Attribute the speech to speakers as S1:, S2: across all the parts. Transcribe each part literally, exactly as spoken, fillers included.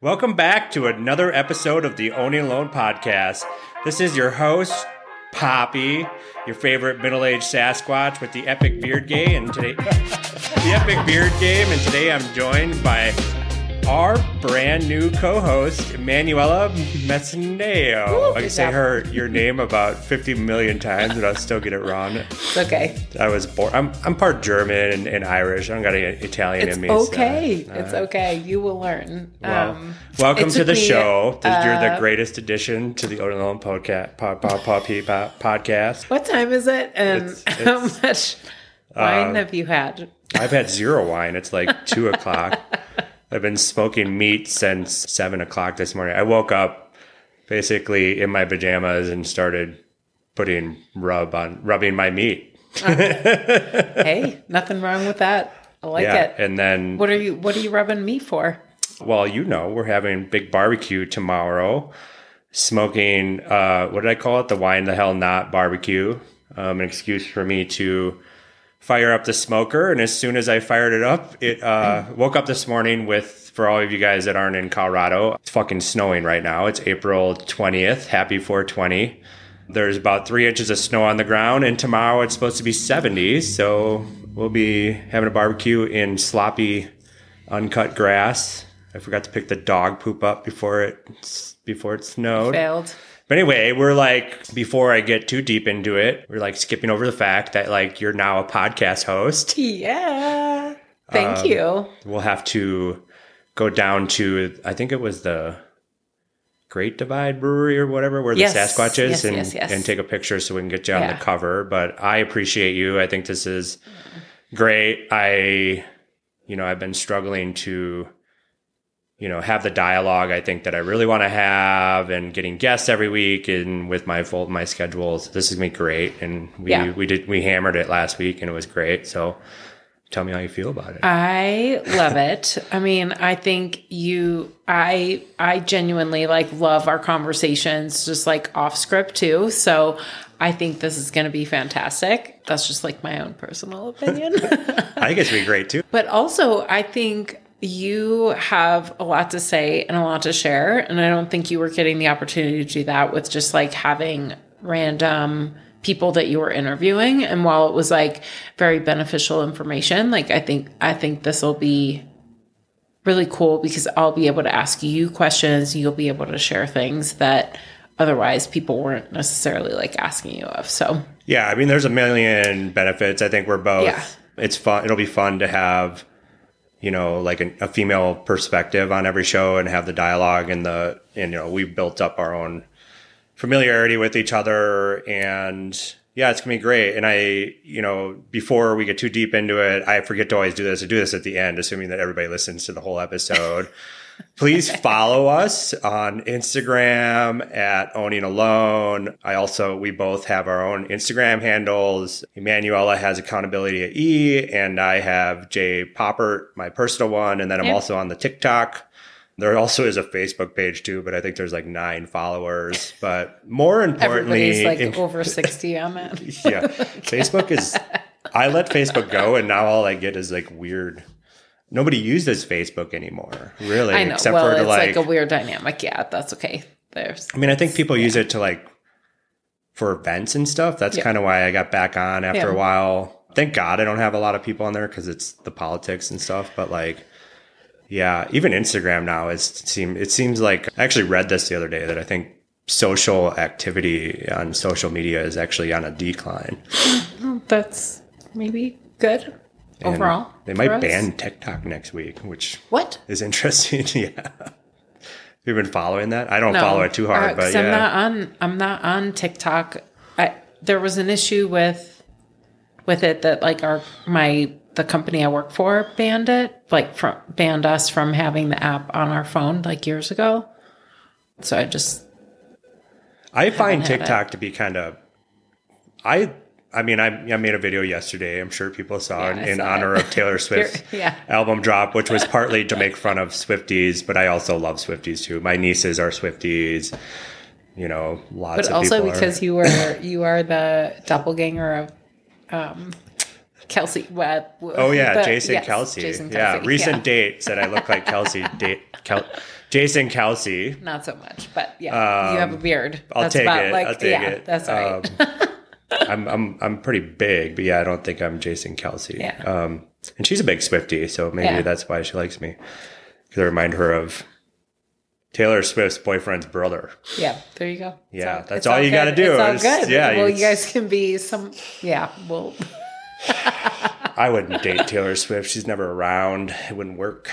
S1: Welcome back to another episode of the Owning Alone podcast. This is your host, Poppy, your favorite middle-aged Sasquatch with the epic beard game, and today the epic beard game, and today I'm joined by our brand new co-host, Emanuela Messineo. I can say her your name about fifty million times, but I'll still get it wrong.
S2: It's okay.
S1: I was born. I'm I'm part German and, and Irish. I don't got any Italian
S2: it's
S1: in me.
S2: Okay.
S1: So, uh,
S2: it's okay. You will learn.
S1: Well,
S2: um,
S1: welcome to the
S2: me,
S1: show.
S2: Uh,
S1: You're the greatest addition to the Owning Alone podcast. Po, po, po, po, podcast.
S2: What time is it? And
S1: It's- it's,
S2: how much wine
S1: uh,
S2: have you had?
S1: I've had zero wine. It's like two o'clock. I've been smoking meat since seven o'clock this morning. I woke up basically in my pajamas and started putting rub on rubbing my meat.
S2: Hey, nothing wrong with that. I like
S1: yeah,
S2: it.
S1: and then
S2: What are you What are you rubbing me for?
S1: well, you know, we're having big barbecue tomorrow. Smoking, uh, what did I call it? The wine the hell not barbecue. Um, an excuse for me to fire up the smoker. And as soon as I fired it up, it uh, woke up this morning with, for all of you guys that aren't in Colorado, it's fucking snowing right now. It's April twentieth. Happy four twenty. There's about three inches of snow on the ground, and tomorrow it's supposed to be seventy. So we'll be having a barbecue in sloppy, uncut grass. I forgot to pick the dog poop up before it before it snowed.
S2: Failed.
S1: But anyway, we're like, before I get too deep into it, we're like skipping over the fact that like you're now a podcast host.
S2: Yeah. Thank
S1: Um,
S2: you.
S1: We'll have to go down to, I think it was the Great Divide Brewery or whatever, where
S2: Yes.
S1: the Sasquatch is,
S2: Yes,
S1: and,
S2: yes, yes.
S1: and take a picture so we can get you on
S2: Yeah.
S1: the cover. But I appreciate you. I think this is great. I, you know, I've been struggling to, you know, have the dialogue I think that I really want to have, and getting guests every week, and with my full my schedules, this is gonna be great. And we
S2: Yeah.
S1: we did we hammered it last week, and it was great. So tell me how you feel about it.
S2: I love it. I mean, I think you, I, I genuinely like love our conversations, just like off script too. So I think this is going to be fantastic. That's just like my own personal opinion.
S1: I think it's gonna be great too.
S2: But also, I think you have a lot to say and a lot to share. And I don't think you were getting the opportunity to do that with just like having random people that you were interviewing. And while it was like very beneficial information, like I think, I think this will be really cool because I'll be able to ask you questions. You'll be able to share things that otherwise people weren't necessarily like asking you of. So
S1: Yeah, I mean, there's a million benefits. I think we're both.
S2: Yeah.
S1: It's fun. It'll be fun to have, you know, like a, a female perspective on every show, and have the dialogue and the, and, you know, we've built up our own familiarity with each other, and yeah, it's gonna be great. And I, you know, before we get too deep into it, I forget to always do this. I do this at the end, assuming that everybody listens to the whole episode. Please follow us on Instagram at Owning Alone. I also, we both have our own Instagram handles. Emanuela has Accountability at E, and I have J Poppert, my personal one. And then I'm
S2: Yep.
S1: also on the TikTok. There also is a Facebook page too, but I think there's like nine followers. But more importantly,
S2: everybody's like
S1: in-
S2: over sixty on it.
S1: yeah, Facebook is, I let Facebook go, and now all I get is like weird. Nobody uses Facebook anymore, really.
S2: I know.
S1: Except
S2: well,
S1: for to
S2: it's
S1: like,
S2: like a weird dynamic. Yeah, that's okay. There's.
S1: I mean, I think people use it to like for events and stuff. That's
S2: Yeah.
S1: kind of why I got back on after
S2: Yeah.
S1: a while. Thank God I don't have a lot of people on there because it's the politics and stuff. But like, yeah, even Instagram now is seem it seems like I actually read this the other day that I think social activity on social media is actually on a decline.
S2: That's maybe good
S1: And
S2: overall.
S1: they
S2: for
S1: might
S2: us.
S1: ban TikTok next week, which
S2: What?
S1: is interesting. Yeah. You've been following that? I don't
S2: No,
S1: follow it too hard,
S2: uh,
S1: but
S2: 'cause
S1: yeah.
S2: I'm not on. I'm not on TikTok. I, there was an issue with with it that like our my the company I work for banned it, like from banned us from having the app on our phone like years ago. So I just
S1: I find
S2: had it.
S1: TikTok to be kind of, I, I mean, I, I made a video yesterday. I'm sure people saw
S2: Yeah,
S1: it
S2: I
S1: in
S2: saw
S1: honor
S2: it.
S1: of Taylor Swift's
S2: yeah.
S1: album drop, which was partly to make fun of Swifties, but I also love Swifties too. My nieces are Swifties. You know, lots
S2: But
S1: of
S2: also
S1: people are.
S2: because you were you are the doppelganger of um, Kelsey Webb.
S1: Oh yeah,
S2: the-
S1: Jason
S2: yes,
S1: Kelsey.
S2: Jason
S1: Yeah,
S2: Kelsey,
S1: recent
S2: yeah.
S1: date said I look like Kelsey. Date, Kel, Jason Kelsey.
S2: Not so much, but yeah, um, you have a beard.
S1: I'll
S2: that's
S1: take
S2: about,
S1: it.
S2: Like,
S1: I'll take
S2: yeah,
S1: it.
S2: That's all right.
S1: Um, I'm I'm I'm pretty big, but yeah, I don't think I'm Jason Kelsey.
S2: Yeah.
S1: Um, and she's a big Swiftie, so maybe
S2: yeah.
S1: that's why she likes me, because I remind her of Taylor Swift's boyfriend's brother.
S2: Yeah, there you go.
S1: Yeah,
S2: all,
S1: that's all, all you got to do.
S2: It's all
S1: it's,
S2: good.
S1: Yeah,
S2: well, you guys can be some. Yeah, well.
S1: I wouldn't date Taylor Swift. She's never around. It wouldn't work.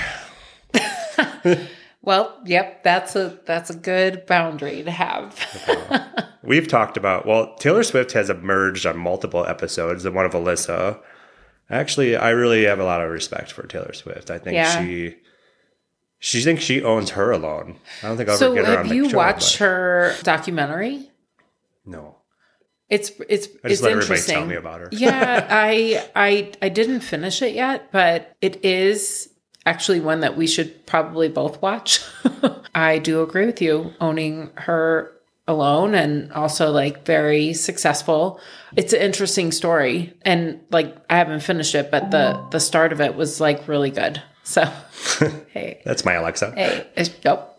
S2: Well, yep, that's a that's a good boundary to have.
S1: Okay. We've talked about, well, Taylor Swift has emerged on multiple episodes, the one of Alyssa. Actually, I really have a lot of respect for Taylor Swift. I think yeah. she she thinks she owns her alone. I don't think I'll
S2: so
S1: ever get her on the show. So
S2: have you watched but... her documentary?
S1: No.
S2: It's it's
S1: I just
S2: it's
S1: let
S2: interesting.
S1: Everybody tell me about her.
S2: yeah, I I I didn't finish it yet, but it is actually one that we should probably both watch. I do agree with you, owning her alone and also like very successful. It's an interesting story, and like I haven't finished it, but the the start of it was like really good. So hey,
S1: that's my Alexa.
S2: Hey, it's, nope.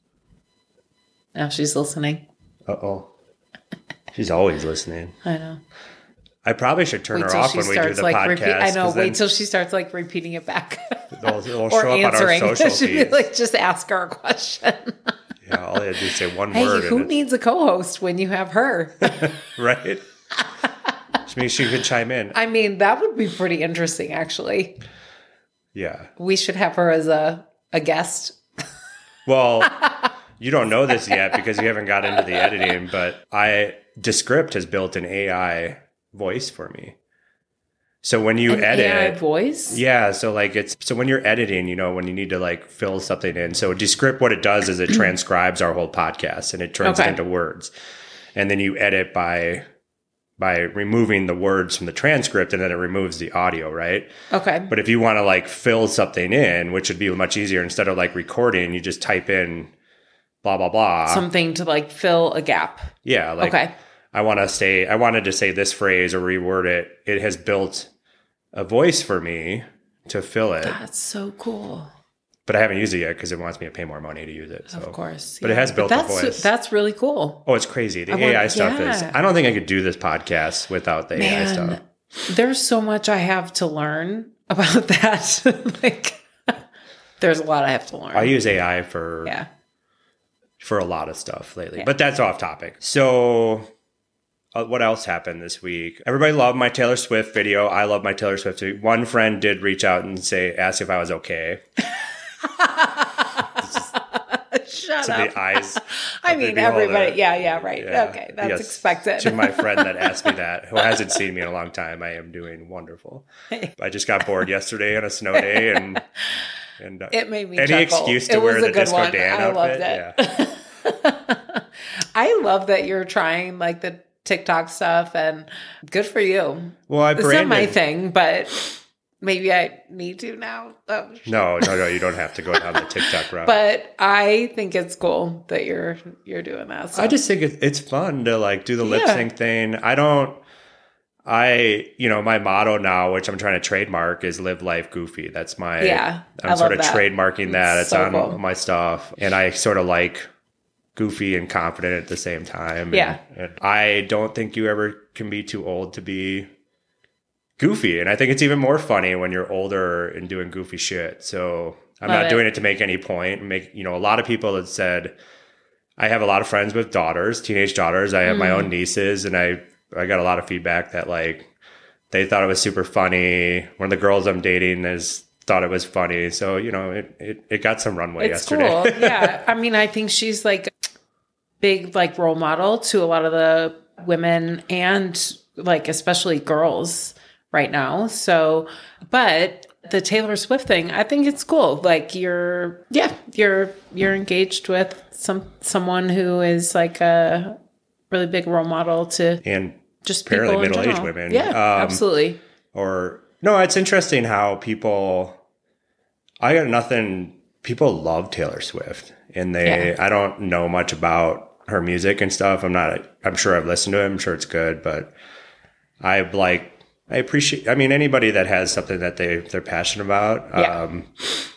S2: Now she's listening.
S1: Uh oh. She's always listening.
S2: I know.
S1: I probably should turn wait her off when we do the
S2: like,
S1: podcast.
S2: Repeat, I know. Wait till she starts like repeating it back.
S1: They'll, they'll
S2: or
S1: show
S2: answering.
S1: Up on our social
S2: She'd be
S1: feeds.
S2: like, just ask her a question.
S1: Yeah, all I had to do is say one
S2: hey,
S1: word.
S2: Hey, who needs a co-host when you have her?
S1: Right? Which means she could chime in.
S2: I mean, that would be pretty interesting, actually.
S1: Yeah.
S2: We should have her as a, a guest.
S1: Well, you don't know this yet because you haven't got into the editing, but I Descript has built an A I voice for me. So when you
S2: an
S1: edit,
S2: A I voice,
S1: yeah. So like it's so when you're editing, you know, when you need to like fill something in. So Descript, what it does is it transcribes our whole podcast and it turns
S2: okay.
S1: it into words, and then you edit by by removing the words from the transcript, and then it removes the audio, right?
S2: Okay.
S1: But if you want to like fill something in, which would be much easier, instead of like recording, you just type in blah blah blah,
S2: something to like fill a gap.
S1: Yeah. Like,
S2: okay.
S1: I want to say, I wanted to say this phrase or reword it. It has built a voice for me to fill it.
S2: That's so cool.
S1: But I haven't used it yet because it wants me to pay more money to use it. So.
S2: Of course.
S1: But
S2: yeah.
S1: it has built
S2: but
S1: a voice.
S2: That's really cool.
S1: Oh, it's crazy. The
S2: I
S1: A I
S2: want,
S1: stuff
S2: yeah.
S1: is, I don't think I could do this podcast without the
S2: Man,
S1: A I stuff.
S2: There's so much I have to learn about that. Like, there's a lot I have to learn.
S1: I use A I for,
S2: yeah.
S1: for a lot of stuff lately,
S2: yeah.
S1: but that's off topic. So uh, what else happened this week? Everybody loved my Taylor Swift video. I love my Taylor Swift video. One friend did reach out and say, ask if I was okay.
S2: Shut
S1: to
S2: up.
S1: The eyes.
S2: I mean, everybody. Yeah, yeah, right.
S1: Yeah.
S2: Okay, that's
S1: yes.
S2: expected.
S1: To my friend that asked me that, who hasn't seen me in a long time, I am doing wonderful. I just got bored yesterday on a snow day, and and uh,
S2: it made me
S1: any
S2: chuckle.
S1: excuse to
S2: it
S1: wear
S2: was
S1: the
S2: a good
S1: Disco
S2: one.
S1: Dan
S2: I
S1: outfit.
S2: loved it. Yeah. I love that you're trying like the TikTok stuff, and good for you.
S1: Well, I
S2: it's
S1: branded.
S2: not my thing, but maybe I need to now. Oh,
S1: no, no, no. You don't have to go down the TikTok route.
S2: But I think it's cool that you're you're doing that. So.
S1: I just think it's fun to like do the lip
S2: Yeah.
S1: sync thing. I don't. I you know my motto now, which I'm trying to trademark, is live life goofy. That's my
S2: Yeah,
S1: I'm
S2: I
S1: sort
S2: love
S1: of
S2: that.
S1: trademarking that.
S2: It's
S1: It's
S2: so
S1: on
S2: cool.
S1: my stuff, and I sort of like goofy and confident at the same time. And-
S2: Yeah.
S1: and I don't think you ever can be too old to be goofy, and I think it's even more funny when you're older and doing goofy shit. So I'm
S2: Love
S1: not
S2: it.
S1: doing it to make any point. Make you know a lot of people have said. I have a lot of friends with daughters, teenage daughters. I have my
S2: Mm.
S1: own nieces, and I I got a lot of feedback that like they thought it was super funny. One of the girls I'm dating has thought it was funny. So, you know, it it, it got some runway
S2: It's
S1: yesterday.
S2: cool. Yeah. I mean, I think she's like big like role model to a lot of the women and like especially girls right now. So, but the Taylor Swift thing, I think it's cool. Like you're yeah, you're you're engaged with some someone who is like a really big role model to
S1: And
S2: just
S1: apparently
S2: people in
S1: middle-aged
S2: general.
S1: women.
S2: Yeah,
S1: Um,
S2: absolutely.
S1: Or no, it's interesting how people I got nothing people love Taylor Swift, and they
S2: Yeah.
S1: I don't know much about her music and stuff. I'm not I'm sure I've listened to it. I'm sure it's good, but I like I appreciate I mean anybody that has something that they they're passionate about.
S2: Yeah.
S1: Um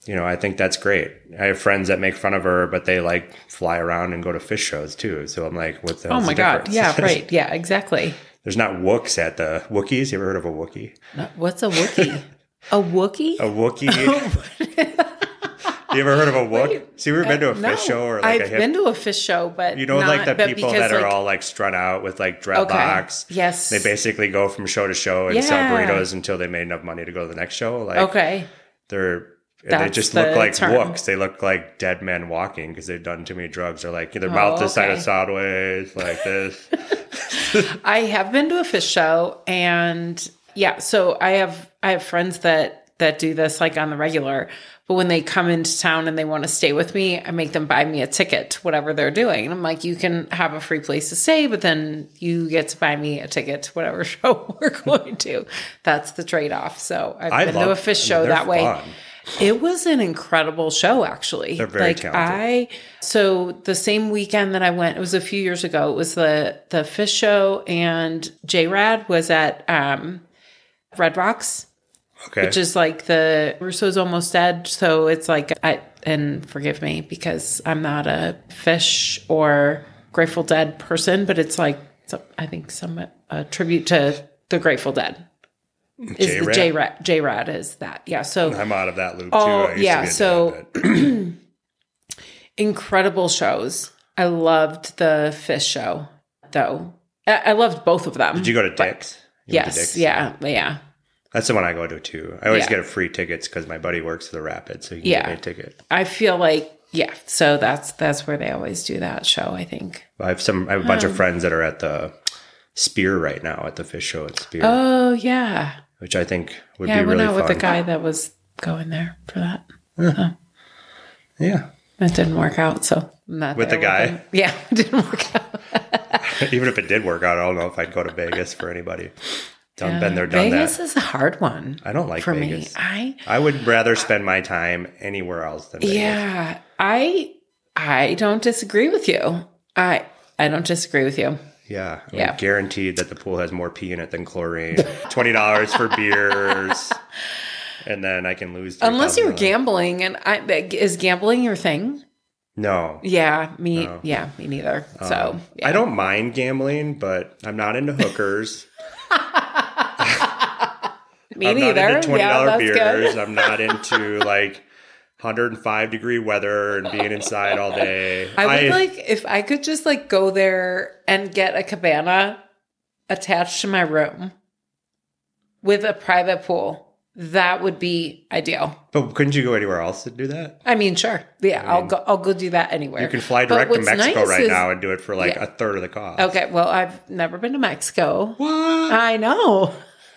S1: you know, I think that's great. I have friends that make fun of her, but they like fly around and go to fish shows too. So I'm like, what the hell's
S2: Oh my
S1: the
S2: God.
S1: difference?
S2: Yeah, right. Yeah, exactly.
S1: There's not Wooks at the Wookiees. You ever heard of a Wookiee?
S2: No, what's a Wookiee? A Wookiee?
S1: A Wookiee. You ever heard of a Wook?
S2: Wait,
S1: So you ever been to a
S2: uh,
S1: fish
S2: no.
S1: show or like
S2: I've
S1: a hip?
S2: been to a fish show, but
S1: You know,
S2: not,
S1: like the
S2: but
S1: people
S2: because,
S1: that are
S2: like,
S1: all like strung out with like dreadlocks.
S2: Okay. Yes.
S1: They basically go from show to show and sell
S2: Yeah.
S1: burritos until they made enough money to go to the next show. Like,
S2: Okay.
S1: they're and they
S2: That's
S1: just look
S2: the
S1: like
S2: term.
S1: Wooks. They look like dead men walking because they've done too many drugs. They're like their mouth
S2: Oh,
S1: this side
S2: okay.
S1: of sideways, like this.
S2: I have been to a fish show, and yeah, so I have I have friends that that do this like on the regular. But when they come into town and they want to stay with me, I make them buy me a ticket to whatever they're doing. And I'm like, you can have a free place to stay, but then you get to buy me a ticket to whatever show we're going to. That's the trade-off. So I've
S1: I
S2: been
S1: love,
S2: to a fish
S1: I mean,
S2: show
S1: they're
S2: that way.
S1: fun.
S2: It was an incredible show, actually.
S1: They're very
S2: like
S1: talented.
S2: I, so the same weekend that I went, it was a few years ago. It was the the fish show, and J Rad was at um, Red Rocks,
S1: Okay.
S2: which is like the Russo's Almost Dead. So it's like I and forgive me because I'm not a Fish or Grateful Dead person, but it's like it's a, I think some a tribute to the Grateful Dead. Is
S1: J-Rad?
S2: the J Rad J Rad is that? Yeah. So
S1: I'm out of that loop too.
S2: Oh,
S1: I used
S2: yeah,
S1: To be a
S2: so-
S1: dad,
S2: incredible shows. I loved the fish show, though. I, I loved both of them.
S1: Did you go to
S2: but-
S1: Dick's? You went to
S2: Yes.
S1: Dick's?
S2: Yeah. Yeah.
S1: That's the one I go to too. I always
S2: Yeah.
S1: get a free tickets because my buddy works for the Rapids, so he can
S2: Yeah.
S1: get me a ticket.
S2: I feel like yeah. So that's that's where they always do that show. I think.
S1: I have some. I have a bunch of friends that are at the Spear right now at the fish show at Spear,
S2: Oh yeah.
S1: which I think would
S2: Yeah. I
S1: be
S2: went
S1: really
S2: out
S1: fun.
S2: with the guy that was going there for that.
S1: Yeah,
S2: It didn't work out. So I'm not
S1: With
S2: there
S1: the guy?
S2: him. Yeah. It didn't work out.
S1: even if it did work out, I don't know if I'd go to Vegas for anybody. Done,
S2: Yeah.
S1: been there, done
S2: Vegas
S1: that.
S2: is a hard one.
S1: I don't like
S2: for
S1: Vegas.
S2: me. I
S1: I would rather spend my time anywhere else than Vegas.
S2: Yeah, I I don't disagree with you. I I don't disagree with you.
S1: Yeah, I'm
S2: Yeah.
S1: guaranteed that the pool has more pee in it than chlorine. Twenty dollars for beers, and then I can lose.
S2: Unless you're
S1: three thousand dollars.
S2: gambling, and I is gambling your thing?
S1: No,
S2: Yeah, me.
S1: No.
S2: Yeah, me neither. So
S1: Um,
S2: yeah.
S1: I don't mind gambling, but I'm not into hookers.
S2: Me
S1: I'm
S2: neither.
S1: not into twenty
S2: Yeah,
S1: dollar
S2: that's
S1: beers.
S2: good.
S1: I'm not into like one hundred five degree weather and being inside all day.
S2: I would like if I could just like go there and get a cabana attached to my room with a private pool. That would be ideal.
S1: But couldn't you go anywhere else to do that?
S2: I mean, sure. Yeah,
S1: I
S2: I'll
S1: mean,
S2: go. I'll go do that anywhere.
S1: You can fly
S2: But
S1: direct to
S2: what's
S1: Mexico
S2: nice
S1: right
S2: is-
S1: now and do it for like
S2: Yeah.
S1: a third of the cost.
S2: Okay, well, I've never been to Mexico.
S1: What?
S2: I know.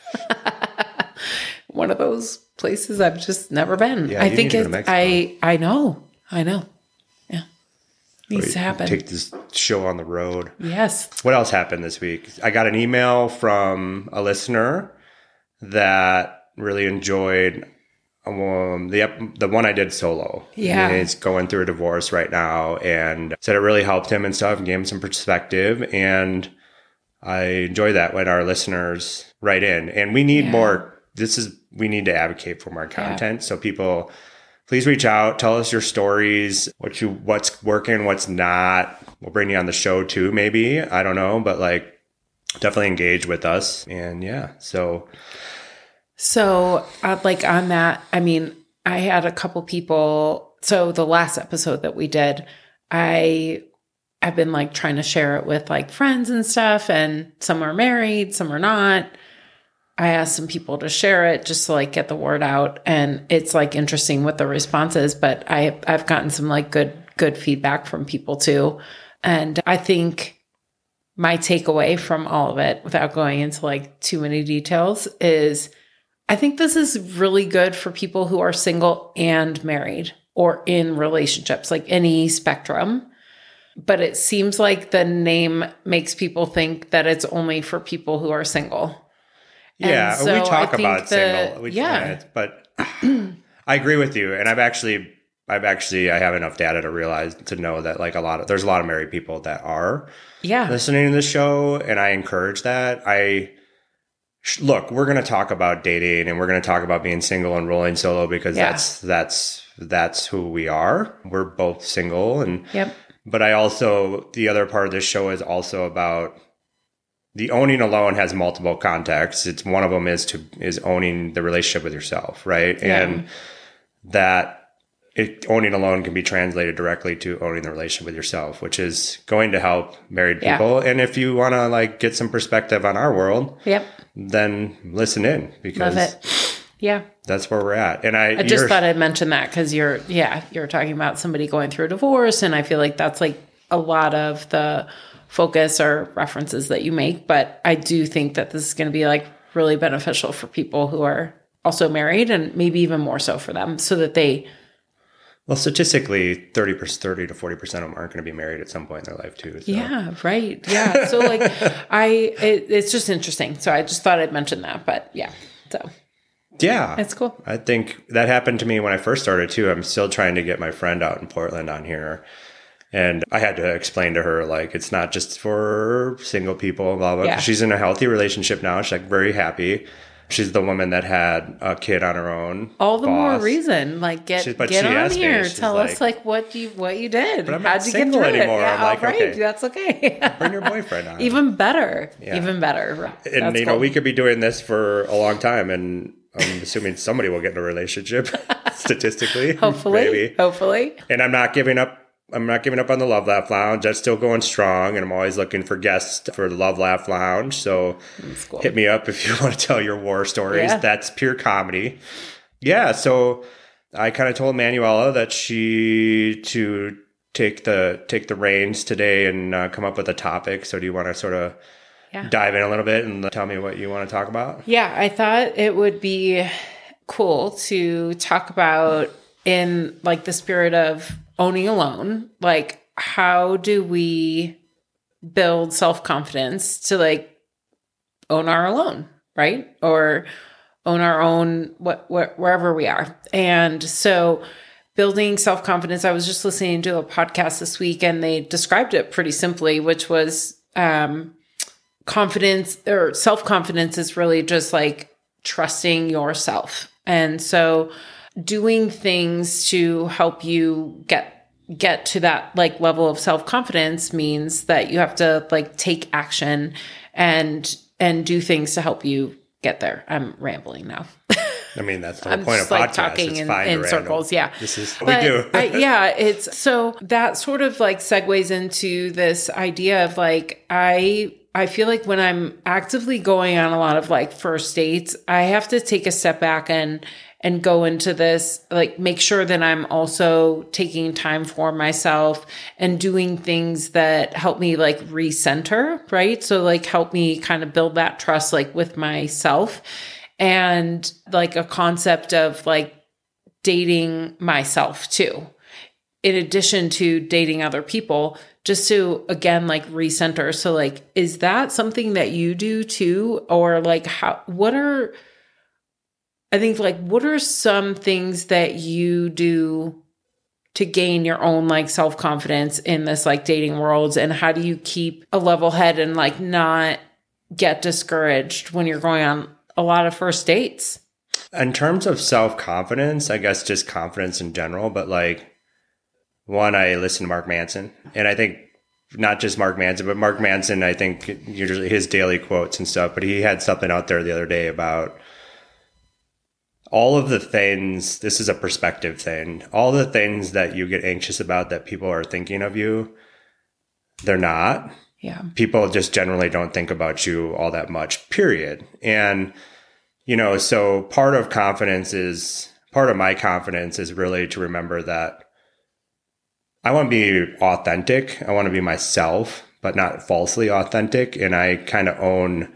S2: One of those places I've just never been.
S1: Yeah,
S2: I
S1: you
S2: think
S1: need to go to
S2: it,
S1: Mexico.
S2: I I know. I know. Yeah. Needs
S1: Or
S2: to happen.
S1: Take this show on the road.
S2: Yes.
S1: What else happened this week? I got an email from a listener that really enjoyed um, the ep- the one I did solo.
S2: Yeah.
S1: He's going through a divorce right now and said it really helped him and stuff and gave him some perspective. And I enjoy that when our listeners write in. And we need
S2: Yeah.
S1: more. This is, we need to advocate for more content. So people, please reach out, tell us your stories, what you, what's working, what's not. We'll bring you on the show too, maybe. I don't know, but like definitely engage with us. And yeah, so
S2: So, uh, like on that, I mean, I had a couple people. So the last episode that we did, I I've been like trying to share it with like friends and stuff, and some are married, some are not. I asked some people to share it just to like get the word out, and it's like interesting what the response is. But I I've gotten some like good good feedback from people too, and I think my takeaway from all of it, without going into like too many details, is I think this is really good for people who are single and married or in relationships, like any spectrum. But it seems like the name makes people think that it's only for people who are single.
S1: yeah,
S2: And so
S1: we talk
S2: I think
S1: about
S2: the-
S1: single. We,
S2: yeah.
S1: but I agree with you. And I've actually, I've actually, I have enough data to realize, to know that like a lot of, there's a lot of married people that are
S2: Yeah.
S1: listening to the show. And I encourage that. I, look, we're going to talk about dating and we're going to talk about being single and rolling solo because
S2: Yeah.
S1: that's, that's that's who we are. We're both single. And,
S2: Yep.
S1: but I also, the other part of this show is also about the owning alone has multiple contexts. It's one of them is to, is owning the relationship with yourself. Right.
S2: Yeah.
S1: And that it, owning alone can be translated directly to owning the relationship with yourself, which is going to help married people. Yeah. And if you want to like get some perspective on our world,
S2: yep.
S1: then listen in because
S2: Love it. Yeah.
S1: That's where we're at. And I,
S2: I just thought I'd mention that because you're, yeah, you're talking about somebody going through a divorce. And I feel like that's like a lot of the focus or references that you make. But I do think that this is going to be like really beneficial for people who are also married and maybe even more so for them so that they,
S1: well, statistically, thirty percent, thirty to forty percent of them aren't going to be married at some point in their life too. So.
S2: Yeah, right. Yeah. So like I, it, it's just interesting. So I just thought I'd mention that, but yeah. So
S1: yeah,
S2: it's cool.
S1: I think that happened to me when I first started too. I'm still trying to get my friend out in Portland on here. And I had to explain to her, like, it's not just for single people, blah, blah.
S2: Yeah.
S1: She's in a healthy relationship now. She's like very happy. She's the woman that had a kid on her own.
S2: All the
S1: boss.
S2: more reason, like get
S1: she,
S2: get on here.
S1: Me,
S2: Tell
S1: like,
S2: us like what you what you did.
S1: But I'm
S2: How'd
S1: not
S2: you
S1: single
S2: get through
S1: anymore.
S2: It? Yeah,
S1: I'm like,
S2: right,
S1: okay,
S2: that's okay.
S1: Bring your boyfriend on.
S2: Even better.
S1: Yeah.
S2: Even better.
S1: And
S2: that's
S1: you know,
S2: cool.
S1: we could be doing this for a long time, and I'm assuming somebody will get in a relationship statistically.
S2: Hopefully,
S1: maybe.
S2: hopefully.
S1: And I'm not giving up. I'm not giving up on the Love Laugh Lounge. That's still going strong, and I'm always looking for guests for the Love Laugh Lounge. So
S2: cool.
S1: Hit me up if you want to tell your war stories.
S2: Yeah.
S1: That's pure comedy. Yeah. So I kind of told Manuela that she to take the take the reins today and uh, come up with a topic. So do you want to sort of
S2: yeah.
S1: dive in a little bit and tell me what you want to talk about?
S2: Yeah, I thought it would be cool to talk about in like the spirit of owning alone, like how do we build self-confidence to like own our alone, right? Or own our own what, what wherever we are. And so building self-confidence, I was just listening to a podcast this week and they described it pretty simply, which was um, confidence or self-confidence is really just like trusting yourself. And so doing things to help you get get to that like level of self-confidence means that you have to like take action and and do things to help you get there. I'm rambling now.
S1: I mean, that's the whole
S2: I'm
S1: point
S2: just
S1: of
S2: like
S1: podcasts.
S2: talking
S1: it's
S2: in,
S1: fine
S2: in
S1: to
S2: circles. Yeah.
S1: This is what
S2: but
S1: we do.
S2: I, yeah. It's so that sort of like segues into this idea of like, I, I feel like when I'm actively going on a lot of like first dates, I have to take a step back and, and go into this, like make sure that I'm also taking time for myself and doing things that help me like recenter, right? So like help me kind of build that trust like with myself and like a concept of like dating myself too, in addition to dating other people, just to again, like recenter. So like, is that something that you do too? Or like how, what are, I think like, what are some things that you do to gain your own like self-confidence in this like dating world? And how do you keep a level head and like not get discouraged when you're going on a lot of first dates?
S1: In terms of self-confidence, I guess just confidence in general, but like one, I listen to Mark Manson, and I think not just Mark Manson, but Mark Manson, I think usually his daily quotes and stuff, but he had something out there the other day about all of the things, this is a perspective thing, all the things that you get anxious about that people are thinking of you, they're not.
S2: Yeah.
S1: People just generally don't think about you all that much, period. And, you know, so part of confidence is, part of my confidence is really to remember that I want to be authentic. I want to be myself, but not falsely authentic. And I kind of own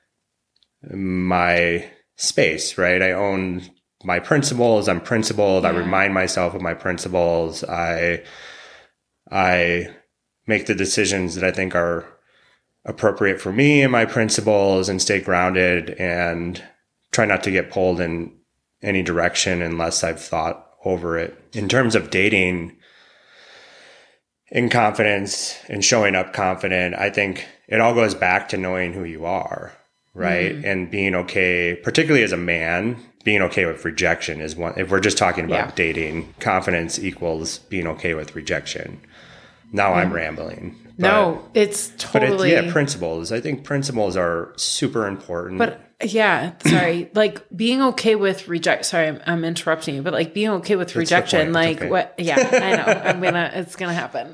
S1: my space, right? I own my principles. I'm principled. Yeah. I remind myself of my principles. I, I make the decisions that I think are appropriate for me and my principles and stay grounded and try not to get pulled in any direction unless I've thought over it. In terms of dating in confidence and showing up confident, I think it all goes back to knowing who you are. Right. Mm-hmm. And being okay, particularly as a man, being okay with rejection is one. If we're just talking about
S2: Yeah.
S1: dating, confidence equals being okay with rejection. Now I'm rambling. But,
S2: No, it's
S1: but
S2: totally.
S1: it's, yeah, principles. I think principles are super important.
S2: But yeah, sorry. Like being okay with reject. Sorry, I'm, I'm interrupting you, but like being okay with
S1: the
S2: rejection.
S1: point. It's
S2: Like
S1: okay.
S2: what? Yeah, I know. I'm gonna. It's gonna happen.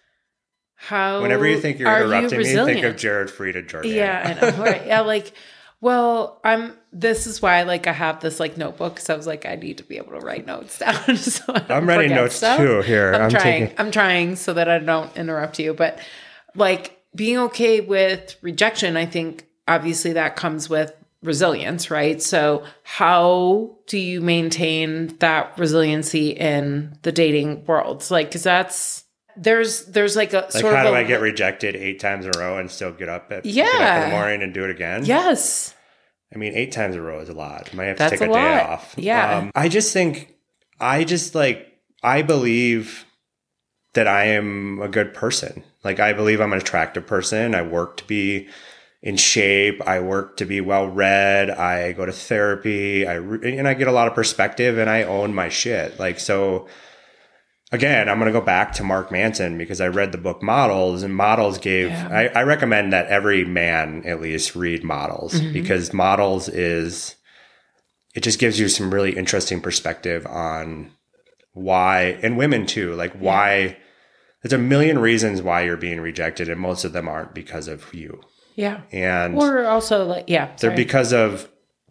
S2: How?
S1: Whenever you think you're
S2: are
S1: interrupting
S2: you
S1: me, think
S2: resilient?
S1: of Jared Frieda Jordan.
S2: Yeah, I know. Right. Yeah, like, well, I'm, this is why, like, I have this, like, notebook, because I was like, I need to be able to write notes down. So I don't
S1: I'm writing
S2: forget
S1: notes
S2: stuff.
S1: too here.
S2: I'm,
S1: I'm
S2: trying.
S1: taking-
S2: I'm trying so that I don't interrupt you. But, like, being okay with rejection, I think, obviously, that comes with resilience, right? So how do you maintain that resiliency in the dating world? Like, because that's, There's there's like a
S1: Like,
S2: sort
S1: how
S2: of
S1: do
S2: a,
S1: I get rejected eight times in a row and still get up at
S2: Yeah.
S1: get up in the morning and do it again?
S2: yes.
S1: I mean, eight times in a row is a lot. I might have to
S2: That's
S1: take a,
S2: a
S1: day
S2: lot.
S1: off.
S2: Yeah.
S1: Um, I just think, I just like, I believe that I am a good person. Like, I believe I'm an attractive person. I work to be in shape. I work to be well read. I go to therapy. I re- and I get a lot of perspective, and I own my shit. Like, so again, I'm going to go back to Mark Manson because I read the book Models, and Models gave,
S2: Yeah.
S1: I, I recommend that every man at least read Models
S2: Mm-hmm.
S1: because Models is, it just gives you some really interesting perspective on why, and women too, like why, there's a million reasons why you're being rejected, and most of them aren't because of you.
S2: Yeah.
S1: And
S2: Or also like, yeah.
S1: they're
S2: Sorry.
S1: because of,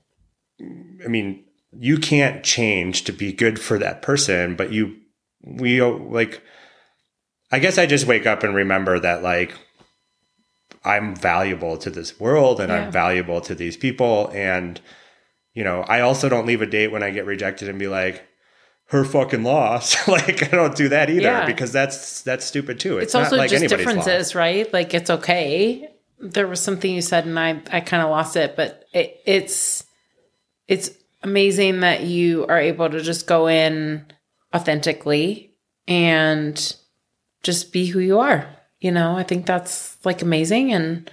S1: I mean, you can't change to be good for that person, but you, we like, I guess I just wake up and remember that like, I'm valuable to this world and
S2: Yeah.
S1: I'm valuable to these people. And, you know, I also don't leave a date when I get rejected and be like, her fucking loss. Like, I don't do that either
S2: Yeah.
S1: because that's, that's stupid too. It's,
S2: It's
S1: not
S2: also
S1: like
S2: just
S1: anybody's
S2: differences,
S1: loss.
S2: right? Like it's okay. There was something you said and I, I kind of lost it, but it, it's, it's amazing that you are able to just go in authentically and just be who you are. You know, I think that's like amazing. And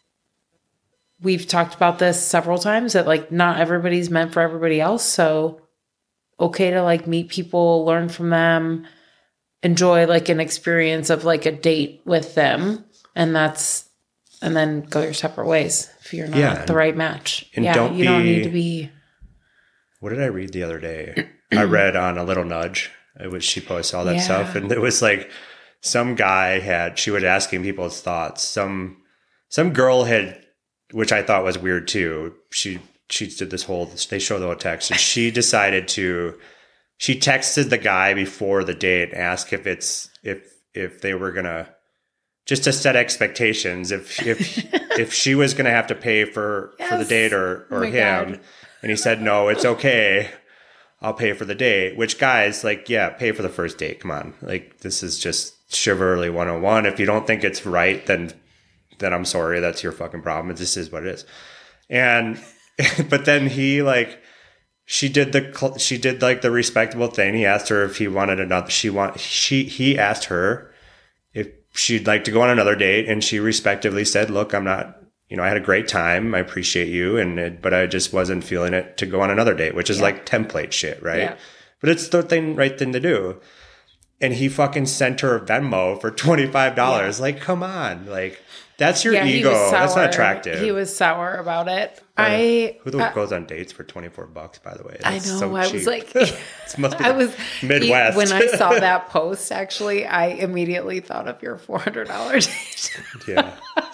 S2: we've talked about this several times that like not everybody's meant for everybody else. So okay to like meet people, learn from them, enjoy like an experience of like a date with them. And that's, and then go your separate ways if you're not
S1: Yeah,
S2: the right match.
S1: and
S2: yeah.
S1: don't
S2: you don't
S1: be-
S2: need to be.
S1: What did I read the other day? I read on A Little Nudge, which she posts all that
S2: Yeah.
S1: stuff. And it was like some guy had, she was asking people's thoughts. Some, some girl had, which I thought was weird too. She, she did this whole, they show the whole text and she decided to, she texted the guy before the date and asked if it's, if, if they were going to, just to set expectations. If, if, if she was going to have to pay for, for the
S2: Yes.
S1: date or,
S2: Oh
S1: or
S2: my
S1: him.
S2: God.
S1: And he said, no, it's okay. I'll pay for the date, which guys like, yeah, pay for the first date. Come on. Like, this is just chivalry one oh one. If you don't think it's right, then, then I'm sorry. That's your fucking problem. This is what it is. And, but then he like, she did the, cl- she did like the respectable thing. He asked her if he wanted another, she want, she, he asked her if she'd like to go on another date. And she respectively said, look, I'm not, you know, I had a great time. I appreciate you. And, it, but I just wasn't feeling it to go on another date, which is
S2: Yeah.
S1: like template shit. Right.
S2: Yeah.
S1: But it's the thing, right thing to do. And he fucking sent her a Venmo for twenty-five dollars.
S2: Yeah.
S1: Like, come on. Like, that's your
S2: Yeah, he
S1: ego.
S2: was
S1: That's
S2: sour.
S1: not attractive.
S2: He was sour about it. I,
S1: Who the
S2: I,
S1: goes on dates for twenty-four bucks, by the way?
S2: I
S1: That's
S2: know.
S1: so
S2: I
S1: cheap.
S2: was like,
S1: It must be
S2: I was
S1: Midwest.
S2: When I saw that post, actually, I immediately thought of your four hundred dollars.
S1: Yeah.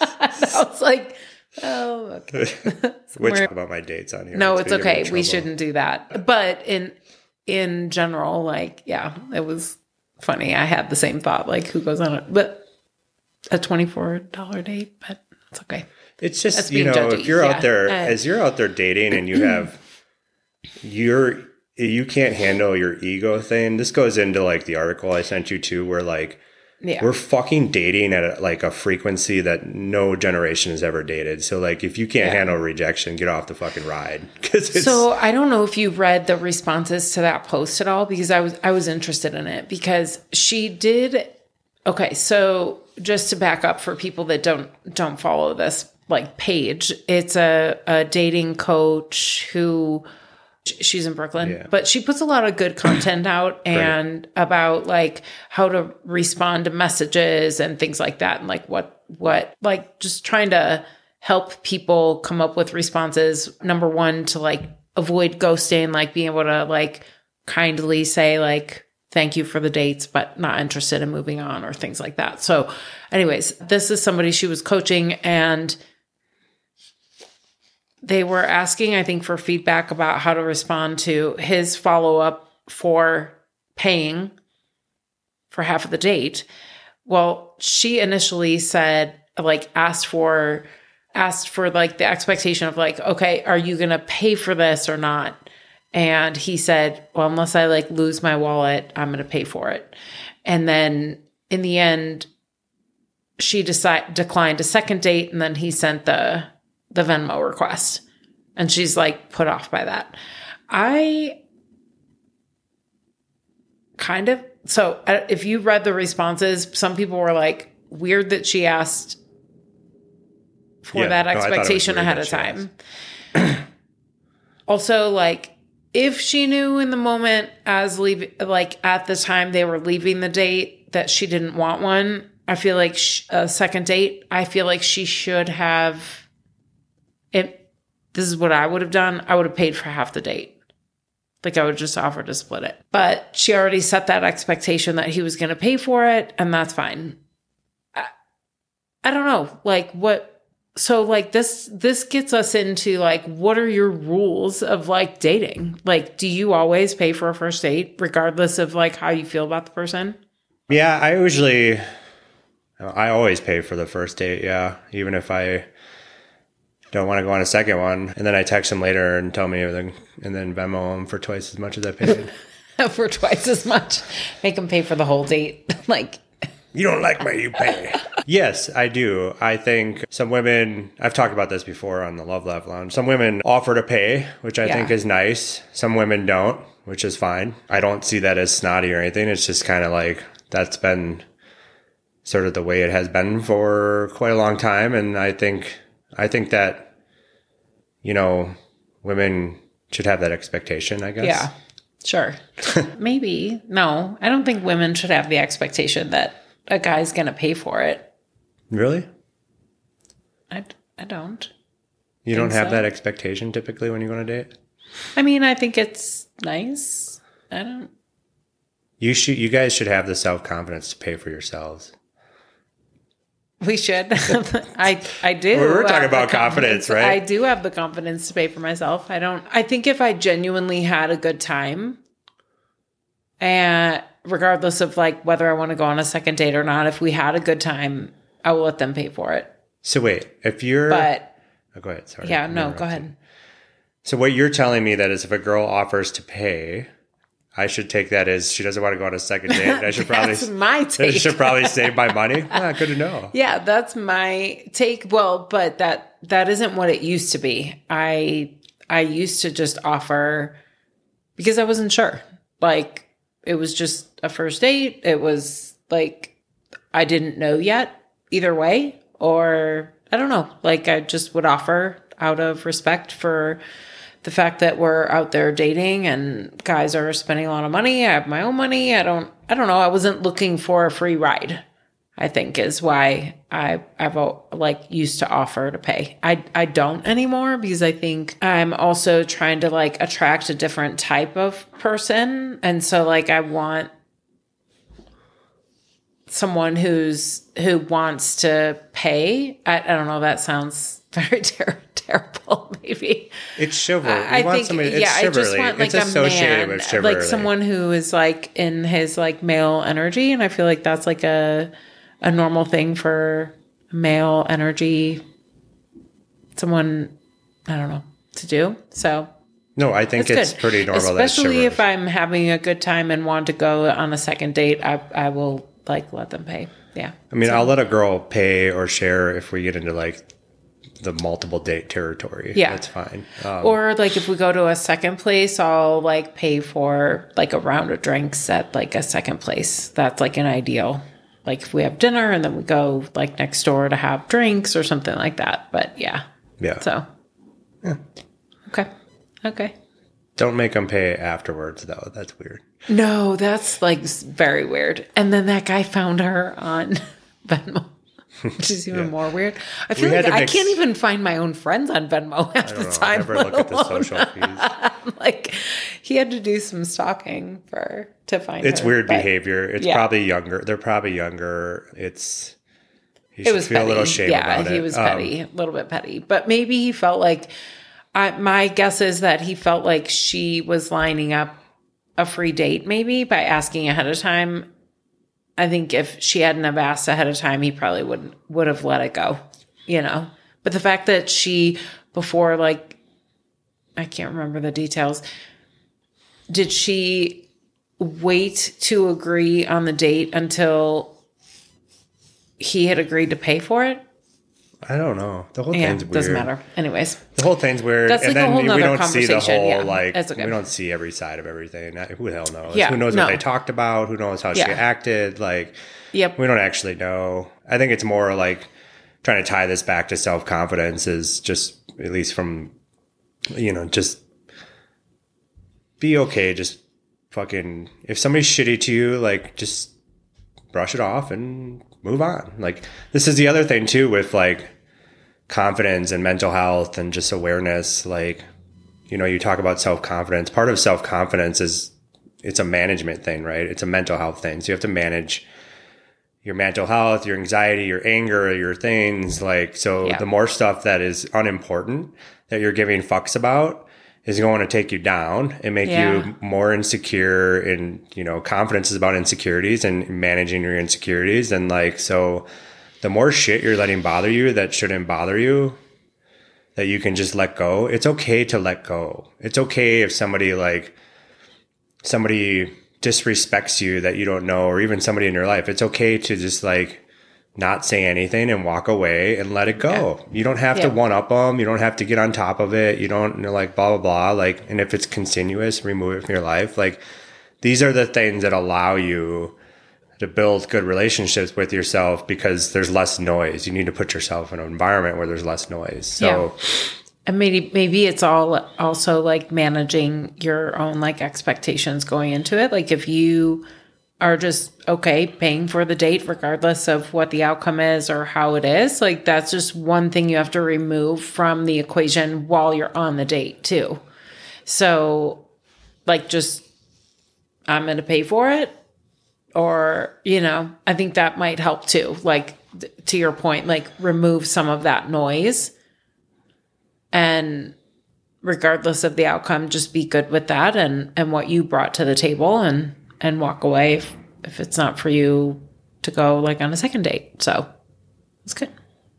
S2: I was like, oh, okay.
S1: Which
S2: Somewhere-
S1: about my dates on here?
S2: No,
S1: It's
S2: it's
S1: gonna get me in
S2: okay. We
S1: trouble.
S2: shouldn't do that. But in in general, like, yeah, it was funny. I had the same thought, like, who goes on it? But a twenty-four dollars date, but it's okay.
S1: It's just,
S2: That's
S1: you
S2: being
S1: know,
S2: judgy,
S1: if you're
S2: yeah.
S1: out there,
S2: Uh,
S1: as you're out there dating and you have, you're, you can't handle your ego thing. This goes into like the article I sent you to where like,
S2: Yeah.
S1: we're fucking dating at a, like a frequency that no generation has ever dated. So like, if you can't
S2: Yeah.
S1: handle rejection, get off the fucking ride. Cause it's,
S2: So I don't know if you read the responses to that post at all because I was I was interested in it because she did. Okay, so just to back up for people that don't don't follow this like page, it's a, a dating coach who She's in Brooklyn,
S1: Yeah.
S2: but she puts a lot of good content out and about like how to respond to messages and things like that. And like what, what, like just trying to help people come up with responses. Number one, to like avoid ghosting, like being able to like kindly say like, thank you for the dates, but not interested in moving on or things like that. So anyways, this is somebody she was coaching, and they were asking, I think, for feedback about how to respond to his follow-up for paying for half of the date. Well, she initially said, like, asked for, asked for like the expectation of like, okay, are you going to pay for this or not? And he said, well, unless I like lose my wallet, I'm going to pay for it. And then in the end, she decide, declined a second date. And then he sent the, the Venmo request, and she's like put off by that. I kind of, so uh, if you read the responses, some people were like, weird that she asked for
S1: Yeah,
S2: that
S1: no, I thought it was
S2: expectation
S1: weird
S2: ahead
S1: that
S2: of
S1: she
S2: time. Also, like, if she knew in the moment as leave, like at the time they were leaving the date that she didn't want one, I feel like sh- a second date, I feel like she should have, it, this is what I would have done. I would have paid for half the date. Like I would just offer to split it. But she already set that expectation that he was going to pay for it, and that's fine. I, I don't know. Like what, so like this, this gets us into like, what are your rules of like dating? Like, do you always pay for a first date regardless of like how you feel about the person?
S1: Yeah, I usually, I always pay for the first date. Yeah. Even if I don't want to go on a second one. And then I text them later and tell me everything, and then Venmo them for twice as much as I paid.
S2: For twice as much. Make them pay for the whole date. Like,
S1: you don't like me, you pay. Yes, I do. I think some women, I've talked about this before on the Love Laugh Lounge. Some women offer to pay, which I
S2: Yeah.
S1: think is nice. Some women don't, which is fine. I don't see that as snotty or anything. It's just kind of like, that's been sort of the way it has been for quite a long time. And I think, I think that, you know, women should have that expectation, I guess.
S2: yeah, sure. Maybe. No, I don't think women should have the expectation that a guy's going to pay for it.
S1: Really?
S2: I, I don't.
S1: You don't
S2: Think
S1: have
S2: so.
S1: that expectation typically when you go on a date?
S2: I mean, I think it's nice. I don't.
S1: You should. You guys should have the self-confidence to pay for yourselves.
S2: We should. I I do.
S1: We're talking
S2: have the
S1: about confidence, right?
S2: I do have the confidence to pay for myself. I don't. I think if I genuinely had a good time, and regardless of like whether I want to go on a second date or not, if we had a good time, I will let them pay for it.
S1: So wait, if you're...
S2: But
S1: oh, go ahead. Sorry.
S2: yeah, no,
S1: Interrupted.
S2: go ahead.
S1: So what you're telling me that is if a girl offers to pay, I should take that as she doesn't want to go on a second date. And I should probably...
S2: That's my
S1: I
S2: take.
S1: should probably save my money. Ah, good to know.
S2: Yeah, that's my take. Well, but that that isn't what it used to be. I I used to just offer because I wasn't sure. Like it was just a first date. It was like I didn't know yet either way, or I don't know. Like I just would offer out of respect for the fact that we're out there dating and guys are spending a lot of money. I have my own money. I don't I don't know. I wasn't looking for a free ride, I think is why I, I've like used to offer to pay. I, I don't anymore because I think I'm also trying to like attract a different type of person. And so like I want someone who's, who wants to pay. I, I don't know. That sounds very ter- terrible. Maybe
S1: It's chivalry.
S2: I
S1: You want
S2: think,
S1: somebody, it's
S2: yeah, I just
S1: chivalry.
S2: want like
S1: it's
S2: a
S1: associated
S2: man,
S1: with chivalry.
S2: like someone who is like in his like male energy, and I feel like that's like a a normal thing for male energy. Someone, I don't know, to do. So
S1: No, I think
S2: it's
S1: it's
S2: good.
S1: pretty normal. that it's
S2: Especially if
S1: chivalrous.
S2: I'm having a good time and want to go on a second date, I I will like let them pay. Yeah.
S1: I mean, I'll let a girl pay or share if we get into like the multiple date territory.
S2: Yeah.
S1: That's fine. Um,
S2: Or like if we go to a second place, I'll like pay for like a round of drinks at like a second place. That's like an ideal. Like if we have dinner and then we go like next door to have drinks or something like that. But yeah.
S1: yeah.
S2: So.
S1: Yeah.
S2: Okay. Okay.
S1: Don't make them pay afterwards, though. That's weird.
S2: No, that's like very weird. And then that guy found her on Venmo, which is even yeah. more weird. I feel we like I mix... can't even find my own friends on Venmo half the know, time.
S1: Never look at the social fees.
S2: Like, he had to do some stalking for to find
S1: it's
S2: her.
S1: Weird behavior. It's yeah. probably younger. They're probably younger. It's he should
S2: it was
S1: feel
S2: petty.
S1: a little shame
S2: yeah,
S1: about it.
S2: Yeah, he was petty, um, a little bit petty. But maybe he felt like, I, my guess is that he felt like she was lining up a free date maybe by asking ahead of time. I think if she hadn't have asked ahead of time, he probably would would have let it go, you know. But the fact that she, before, like, I can't remember the details, did she wait to agree on the date until he had agreed to pay for it?
S1: I don't know. The whole
S2: yeah,
S1: thing's weird.
S2: Doesn't matter. Anyways.
S1: The whole thing's weird.
S2: That's like
S1: and then
S2: a whole
S1: we don't
S2: conversation.
S1: see the whole,
S2: yeah,
S1: like,
S2: okay.
S1: we don't see every side of everything. Who the hell knows?
S2: Yeah,
S1: Who knows
S2: no.
S1: what they talked about? Who knows how
S2: yeah.
S1: she acted? Like,
S2: yep.
S1: we don't actually know. I think it's more like trying to tie this back to self-confidence is just, at least from, you know, just be okay. Just fucking, if somebody's shitty to you, like, just brush it off and move on. Like, this is the other thing too with, like, confidence and mental health and just awareness. Like, you know, you talk about self-confidence. Part of self-confidence is it's a management thing, right? It's a mental health thing. So you have to manage your mental health, your anxiety, your anger, your things. Like, so yeah. the more stuff that is unimportant that you're giving fucks about is going to take you down and make yeah. you more insecure. And, you know, confidence is about insecurities and managing your insecurities. And, like, so the more shit you're letting bother you that shouldn't bother you, that you can just let go. It's okay to let go. It's okay if somebody, like, somebody disrespects you that you don't know, or even somebody in your life. It's okay to just, like, not say anything and walk away and let it go. Yeah. You don't have yeah. to one up them. You don't have to get on top of it. You don't, you know, like, blah, blah, blah. Like, and if it's continuous, remove it from your life. Like, these are the things that allow you to build good relationships with yourself, because there's less noise. You need to put yourself in an environment where there's less noise. So,
S2: yeah. and maybe maybe it's all also like managing your own, like, expectations going into it. Like, if you are just okay paying for the date regardless of what the outcome is or how it is, like, that's just one thing you have to remove from the equation while you're on the date too. So, like, just, I'm going to pay for it. Or, you know, I think that might help too. Like, th- to your point, like, remove some of that noise. And regardless of the outcome, just be good with that and, and what you brought to the table, and, and walk away if, if it's not for you to go, like, on a second date. So it's good.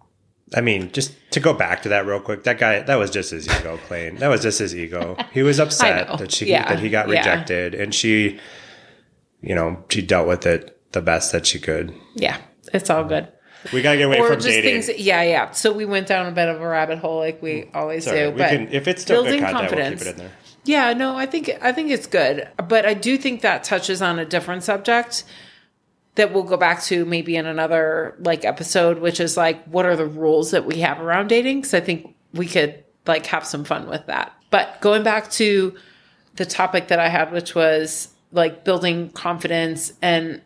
S1: I mean, just to go back to that real quick, that guy, that was just his ego playing. That was just his ego. He was upset that she yeah. that he got rejected, yeah. and she... you know, she dealt with it the best that she could.
S2: Yeah, it's all good.
S1: We got to get away
S2: or
S1: from
S2: just
S1: dating.
S2: Things, yeah, yeah. So we went down a bit of a rabbit hole like we always
S1: Sorry,
S2: do.
S1: We
S2: but
S1: can, if it's still
S2: building
S1: good content,
S2: confidence,
S1: we'll keep it in there.
S2: Yeah, no, I think I think it's good. But I do think that touches on a different subject that we'll go back to maybe in another, like, episode, which is, like, what are the rules that we have around dating? Because I think we could, like, have some fun with that. But going back to the topic that I had, which was, like, building confidence, and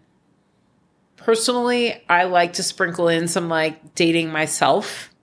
S2: personally, I like to sprinkle in some, like, dating myself.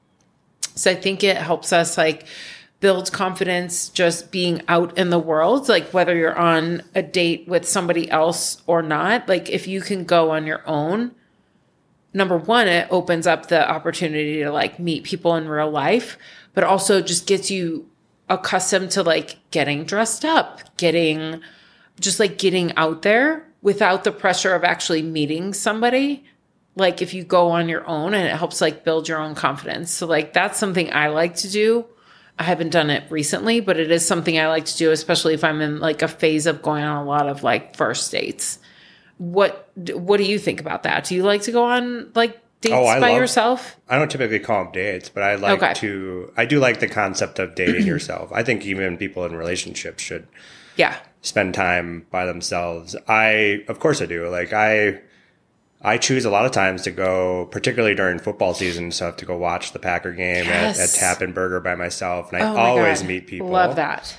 S2: So I think it helps us, like, build confidence just being out in the world, like, whether you're on a date with somebody else or not. Like, if you can go on your own, number one, it opens up the opportunity to, like, meet people in real life, but also just gets you accustomed to, like, getting dressed up, getting... just, like, getting out there without the pressure of actually meeting somebody. Like, if you go on your own, and it helps, like, build your own confidence. So, like, that's something I like to do. I haven't done it recently, but it is something I like to do, especially if I'm in, like, a phase of going on a lot of, like, first dates. What What do you think about that? Do you like to go on, like, dates oh, by love, yourself?
S1: I don't typically call them dates, but I like
S2: okay.
S1: to, I do like the concept of dating yourself. I think even people in relationships should
S2: yeah.
S1: spend time by themselves. I, of course I do. Like, I, I choose a lot of times to go, particularly during football season and stuff, to go watch the Packer game yes. at, at Tap and Burger by myself. And I
S2: oh
S1: always
S2: God.
S1: meet people.
S2: Love that.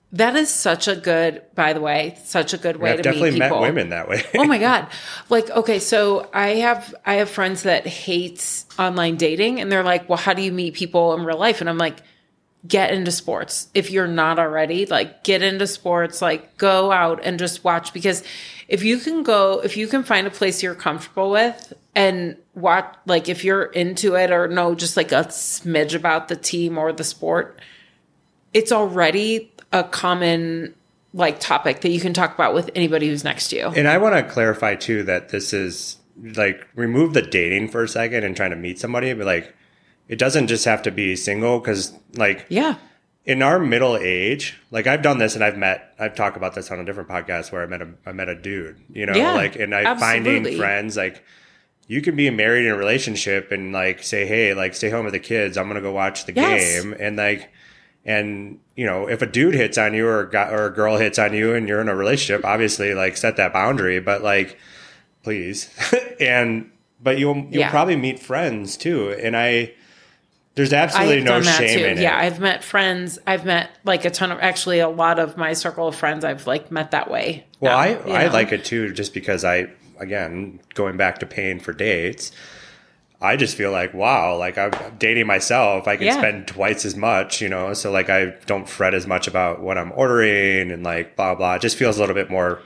S2: That is such a good, by the way, such a good way
S1: I've
S2: to
S1: definitely
S2: meet people.
S1: met women that way.
S2: Oh my God. Like, okay, so I have I have friends that hate online dating, and they're like, well, how do you meet people in real life? And I'm like, get into sports. If you're not already, like, get into sports, like, go out and just watch. Because if you can go, if you can find a place you're comfortable with and watch, like, if you're into it or know just like a smidge about the team or the sport, it's already a common like topic that you can talk about with anybody who's next to you.
S1: And I want to clarify too that this is like, remove the dating for a second and trying to meet somebody, but like, it doesn't just have to be single, because like,
S2: yeah,
S1: in our middle age, like I've done this and I've met, I've talked about this on a different podcast where I met a, I met a dude, you know,
S2: yeah,
S1: like, and I
S2: absolutely.
S1: finding friends, like you can be married in a relationship and like say, hey, like stay home with the kids. I'm going to go watch the
S2: yes.
S1: game. And like, and you know, if a dude hits on you or a guy, or a girl hits on you and you're in a relationship, obviously like set that boundary, but like, please. and, but you'll, you'll
S2: yeah.
S1: probably meet friends too. And I, there's absolutely
S2: I've
S1: no
S2: done that
S1: shame
S2: too.
S1: in it.
S2: Yeah, I've met friends. I've met like a ton of, actually a lot of my circle of friends I've like met that way.
S1: Well,
S2: now,
S1: I,
S2: you
S1: I
S2: know?
S1: like it too, just because I, again, going back to paying for dates, I just feel like, wow, like I'm dating myself. I can
S2: Yeah.
S1: spend twice as much, you know, so like I don't fret as much about what I'm ordering and like blah, blah. It just feels a little bit more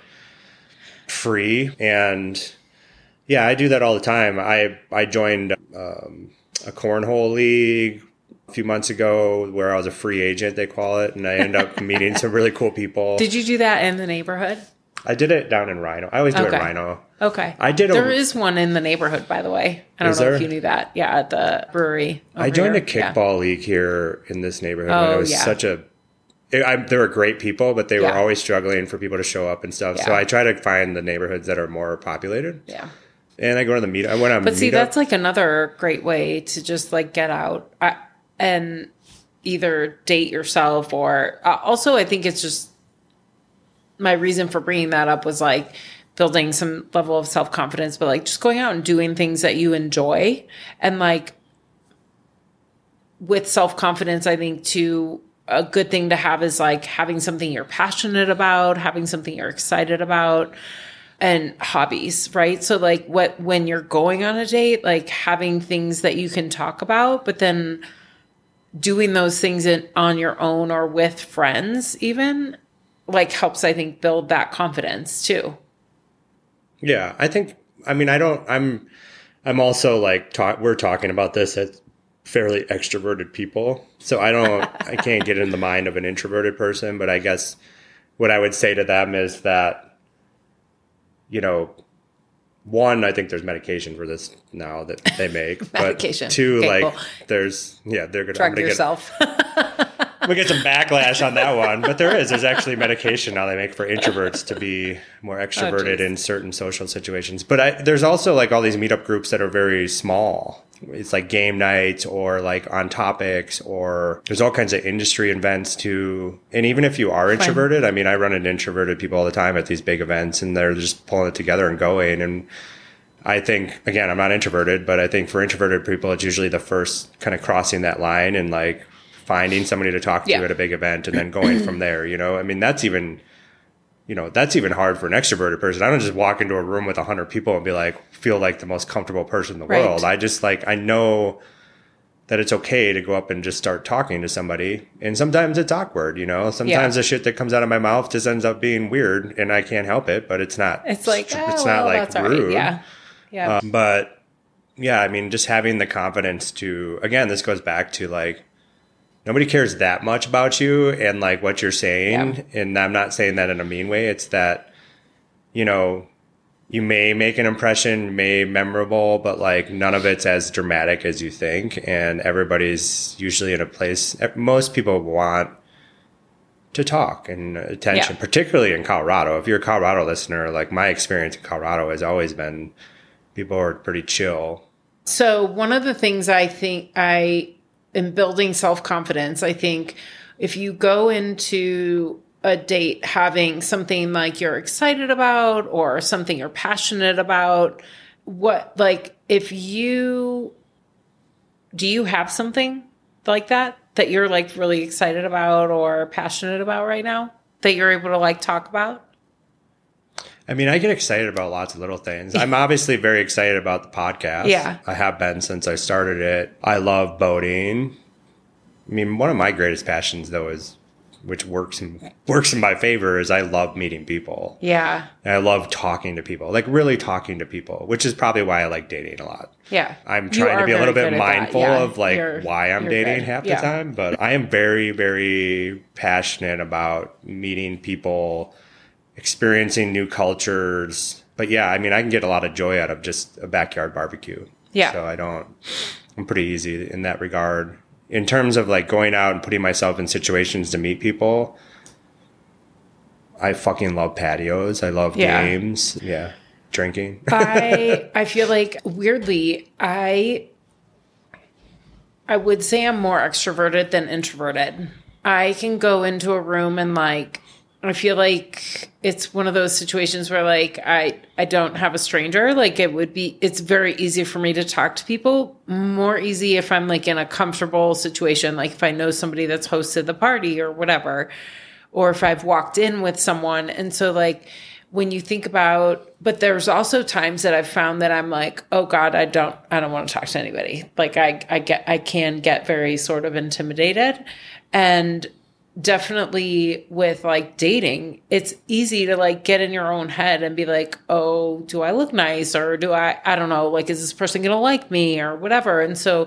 S1: free. And yeah, I do that all the time. I, I joined um, a cornhole league a few months ago where I was a free agent, they call it. And I ended up meeting some really cool people.
S2: Did you do that in the neighborhood?
S1: I did it down in Rhino. I always do
S2: Okay.
S1: it in Rhino.
S2: Okay.
S1: I did a-
S2: There is one in the neighborhood, by the way. I don't
S1: Is
S2: know
S1: there?
S2: if you knew that. Yeah, at the brewery.
S1: I
S2: over
S1: joined a
S2: here.
S1: kickball league here in this neighborhood.
S2: Oh,
S1: and it was
S2: yeah.
S1: such a. It, I, they were great people, but they were
S2: Yeah.
S1: always struggling for people to show up and stuff. So
S2: Yeah.
S1: I try to find the neighborhoods that are more populated.
S2: Yeah.
S1: And I go to the meet. I went on.
S2: But see,
S1: meetup.
S2: that's like another great way to just like get out I, and either date yourself or uh, also I think it's just my reason for bringing that up was like building some level of self-confidence, but like just going out and doing things that you enjoy. And like with self-confidence, I think too, a good thing to have is like having something you're passionate about, having something you're excited about, and hobbies, right? So like what, when you're going on a date, like having things that you can talk about, but then doing those things in, on your own or with friends even, like helps, I think, build that confidence too.
S1: Yeah, I think. I mean, I don't. I'm. I'm also like. Talk, we're talking about this as fairly extroverted people, so I don't. I can't get in the mind of an introverted person. But I guess what I would say to them is that, you know, one, I think there's medication for this now that they make.
S2: Medication.
S1: But two,
S2: Okay,
S1: like
S2: cool.
S1: there's yeah, they're gonna
S2: Drug
S1: I'm gonna
S2: yourself.
S1: Get, we get some backlash on that one, but there is. There's actually medication now they make for introverts to be more extroverted
S2: geez.
S1: in certain social situations. But I, there's also like all these meetup groups that are very small. It's like game nights or like on topics, or there's all kinds of industry events too. And even if you are introverted, I mean, I run into introverted people all the time at these big events, and they're just pulling it together and going. And I think, again, I'm not introverted, but I think for introverted people, it's usually the first kind of crossing that line and like finding somebody to talk to
S2: Yeah.
S1: at a big event and then going from there, you know? I mean, that's even, you know, that's even hard for an extroverted person. I don't just walk into a room with a hundred people and be like, feel like the most comfortable person in the
S2: Right.
S1: world. I just like, I know that it's okay to go up and just start talking to somebody. And sometimes it's awkward, you know? Sometimes
S2: Yeah.
S1: the shit that comes out of my mouth just ends up being weird and I can't help it, but it's not,
S2: It's like, oh,
S1: it's
S2: well,
S1: not like
S2: that's all right.
S1: rude.
S2: Yeah. Yeah.
S1: Uh, but yeah, I mean, just having the confidence to, again, this goes back to like, nobody cares that much about you and like what you're saying.
S2: Yeah.
S1: And I'm not saying that in a mean way. It's that, you know, you may make an impression, may memorable, but like none of it's as dramatic as you think. And everybody's usually in a place, most people want to talk and attention,
S2: Yeah.
S1: particularly in Colorado. If you're a Colorado listener, like my experience in Colorado has always been people are pretty chill.
S2: So one of the things I think I in building self-confidence, I think if you go into a date having something like you're excited about or something you're passionate about, what, like if you, do you have something like that? that you're like really excited about or passionate about right now that you're able to like talk about?
S1: I mean, I get excited about lots of little things. I'm obviously very excited about the podcast.
S2: Yeah.
S1: I have been since I started it. I love boating. I mean, one of my greatest passions, though, is which works in, works in my favor is I love meeting people.
S2: Yeah.
S1: And I love talking to people, like really talking to people, which is probably why I like dating a lot.
S2: Yeah.
S1: I'm trying to be a little bit mindful
S2: yeah.
S1: of like
S2: you're,
S1: why I'm dating good. half the
S2: yeah.
S1: time, but I am very, very passionate about meeting people, experiencing new cultures. But yeah, I mean, I can get a lot of joy out of just a backyard barbecue.
S2: Yeah.
S1: So I don't, I'm pretty easy in that regard. In terms of like going out and putting myself in situations to meet people, I fucking love patios. I love
S2: yeah.
S1: games. Yeah. Drinking.
S2: I I feel like weirdly, I I would say I'm more extroverted than introverted. I can go into a room and like I feel like it's one of those situations where like I I don't have a stranger. Like it would be it's very easy for me to talk to people. More easy if I'm like in a comfortable situation, like if I know somebody that's hosted the party or whatever, or if I've walked in with someone. And so like when you think about, but there's also times that I've found that I'm like, oh God, I don't I don't want to talk to anybody. Like I I get I can get very sort of intimidated. And definitely with like dating, it's easy to like get in your own head and be like, oh, do I look nice? Or do I, I don't know, like, is this person going to like me or whatever? And so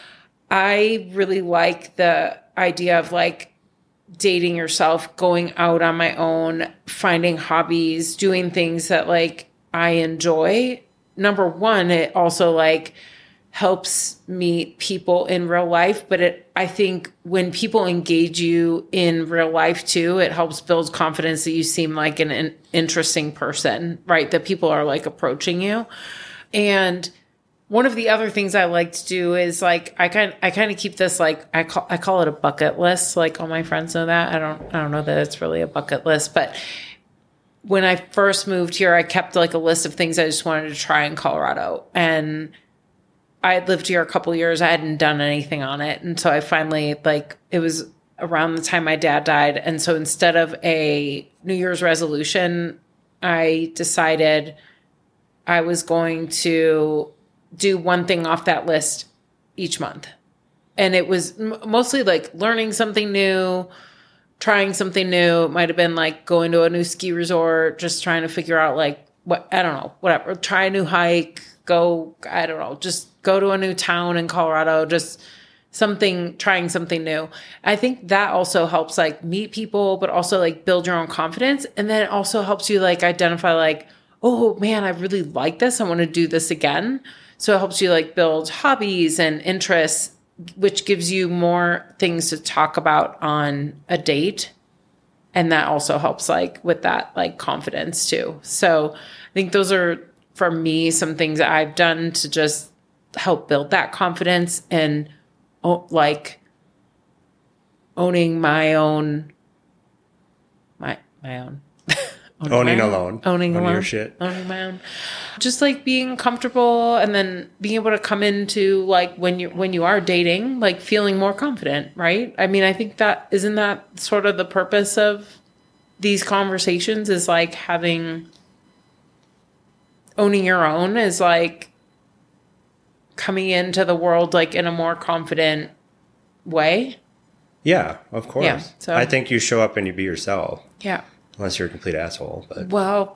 S2: I really like the idea of like dating yourself, going out on my own, finding hobbies, doing things that like I enjoy. Number one, it also like helps meet people in real life. But it, I think when people engage you in real life too, it helps build confidence that you seem like an, an interesting person, right? That people are like approaching you. And one of the other things I like to do is like, I kind I kind of keep this, like, I call, I call it a bucket list. Like all my friends know that. I don't, I don't know that it's really a bucket list, but when I first moved here, I kept like a list of things I just wanted to try in Colorado. And I had lived here a couple of years. I hadn't done anything on it. And so I finally, like, it was around the time my dad died. And so instead of a New Year's resolution, I decided I was going to do one thing off that list each month. And it was m- mostly like learning something new, trying something new. It might have been like going to a new ski resort, just trying to figure out like, what, I don't know, whatever, try a new hike, go, I don't know, just go to a new town in Colorado, just something, trying something new. I think that also helps like meet people, but also like build your own confidence. And then it also helps you like identify like, oh man, I really like this. I want to do this again. So it helps you like build hobbies and interests, which gives you more things to talk about on a date. And that also helps like with that like confidence too. So I think those are, for me, some things that I've done to just help build that confidence and oh, like owning my own, my, my own.
S1: Owning, owning
S2: my own,
S1: alone.
S2: Owning
S1: owning
S2: alone.
S1: your shit.
S2: Owning my own. Just like being comfortable and then being able to come into like when you when you are dating, like feeling more confident, right? I mean, I think that isn't that sort of the purpose of these conversations is like having owning your own is like coming into the world like in a more confident way.
S1: Yeah, of course.
S2: Yeah, so
S1: I think you show up and you be yourself.
S2: Yeah.
S1: Unless you're a complete asshole. But.
S2: Well,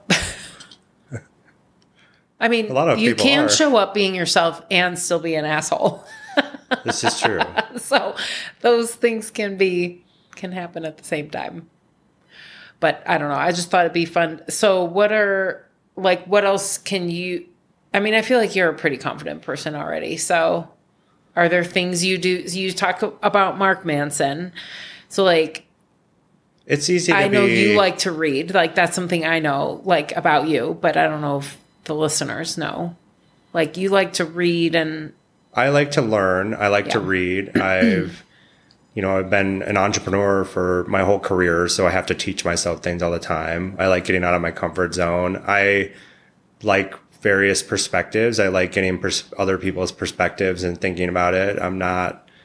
S2: I mean,
S1: a lot of
S2: you
S1: people
S2: can
S1: are.
S2: show up being yourself and still be an asshole.
S1: This is true.
S2: So those things can be, can happen at the same time. But I don't know. I just thought it'd be fun. So what are, like, what else can you, I mean, I feel like you're a pretty confident person already. So are there things you do, you talk about Mark Manson. So like,
S1: it's easy to
S2: I know
S1: be,
S2: you like to read. Like, that's something I know, like, about you. But I don't know if the listeners know. Like, you like to read and...
S1: I like to learn. I like
S2: yeah.
S1: to read. I've, you know, I've been an entrepreneur for my whole career, so I have to teach myself things all the time. I like getting out of my comfort zone. I like various perspectives. I like getting pers- other people's perspectives and thinking about it. I'm not...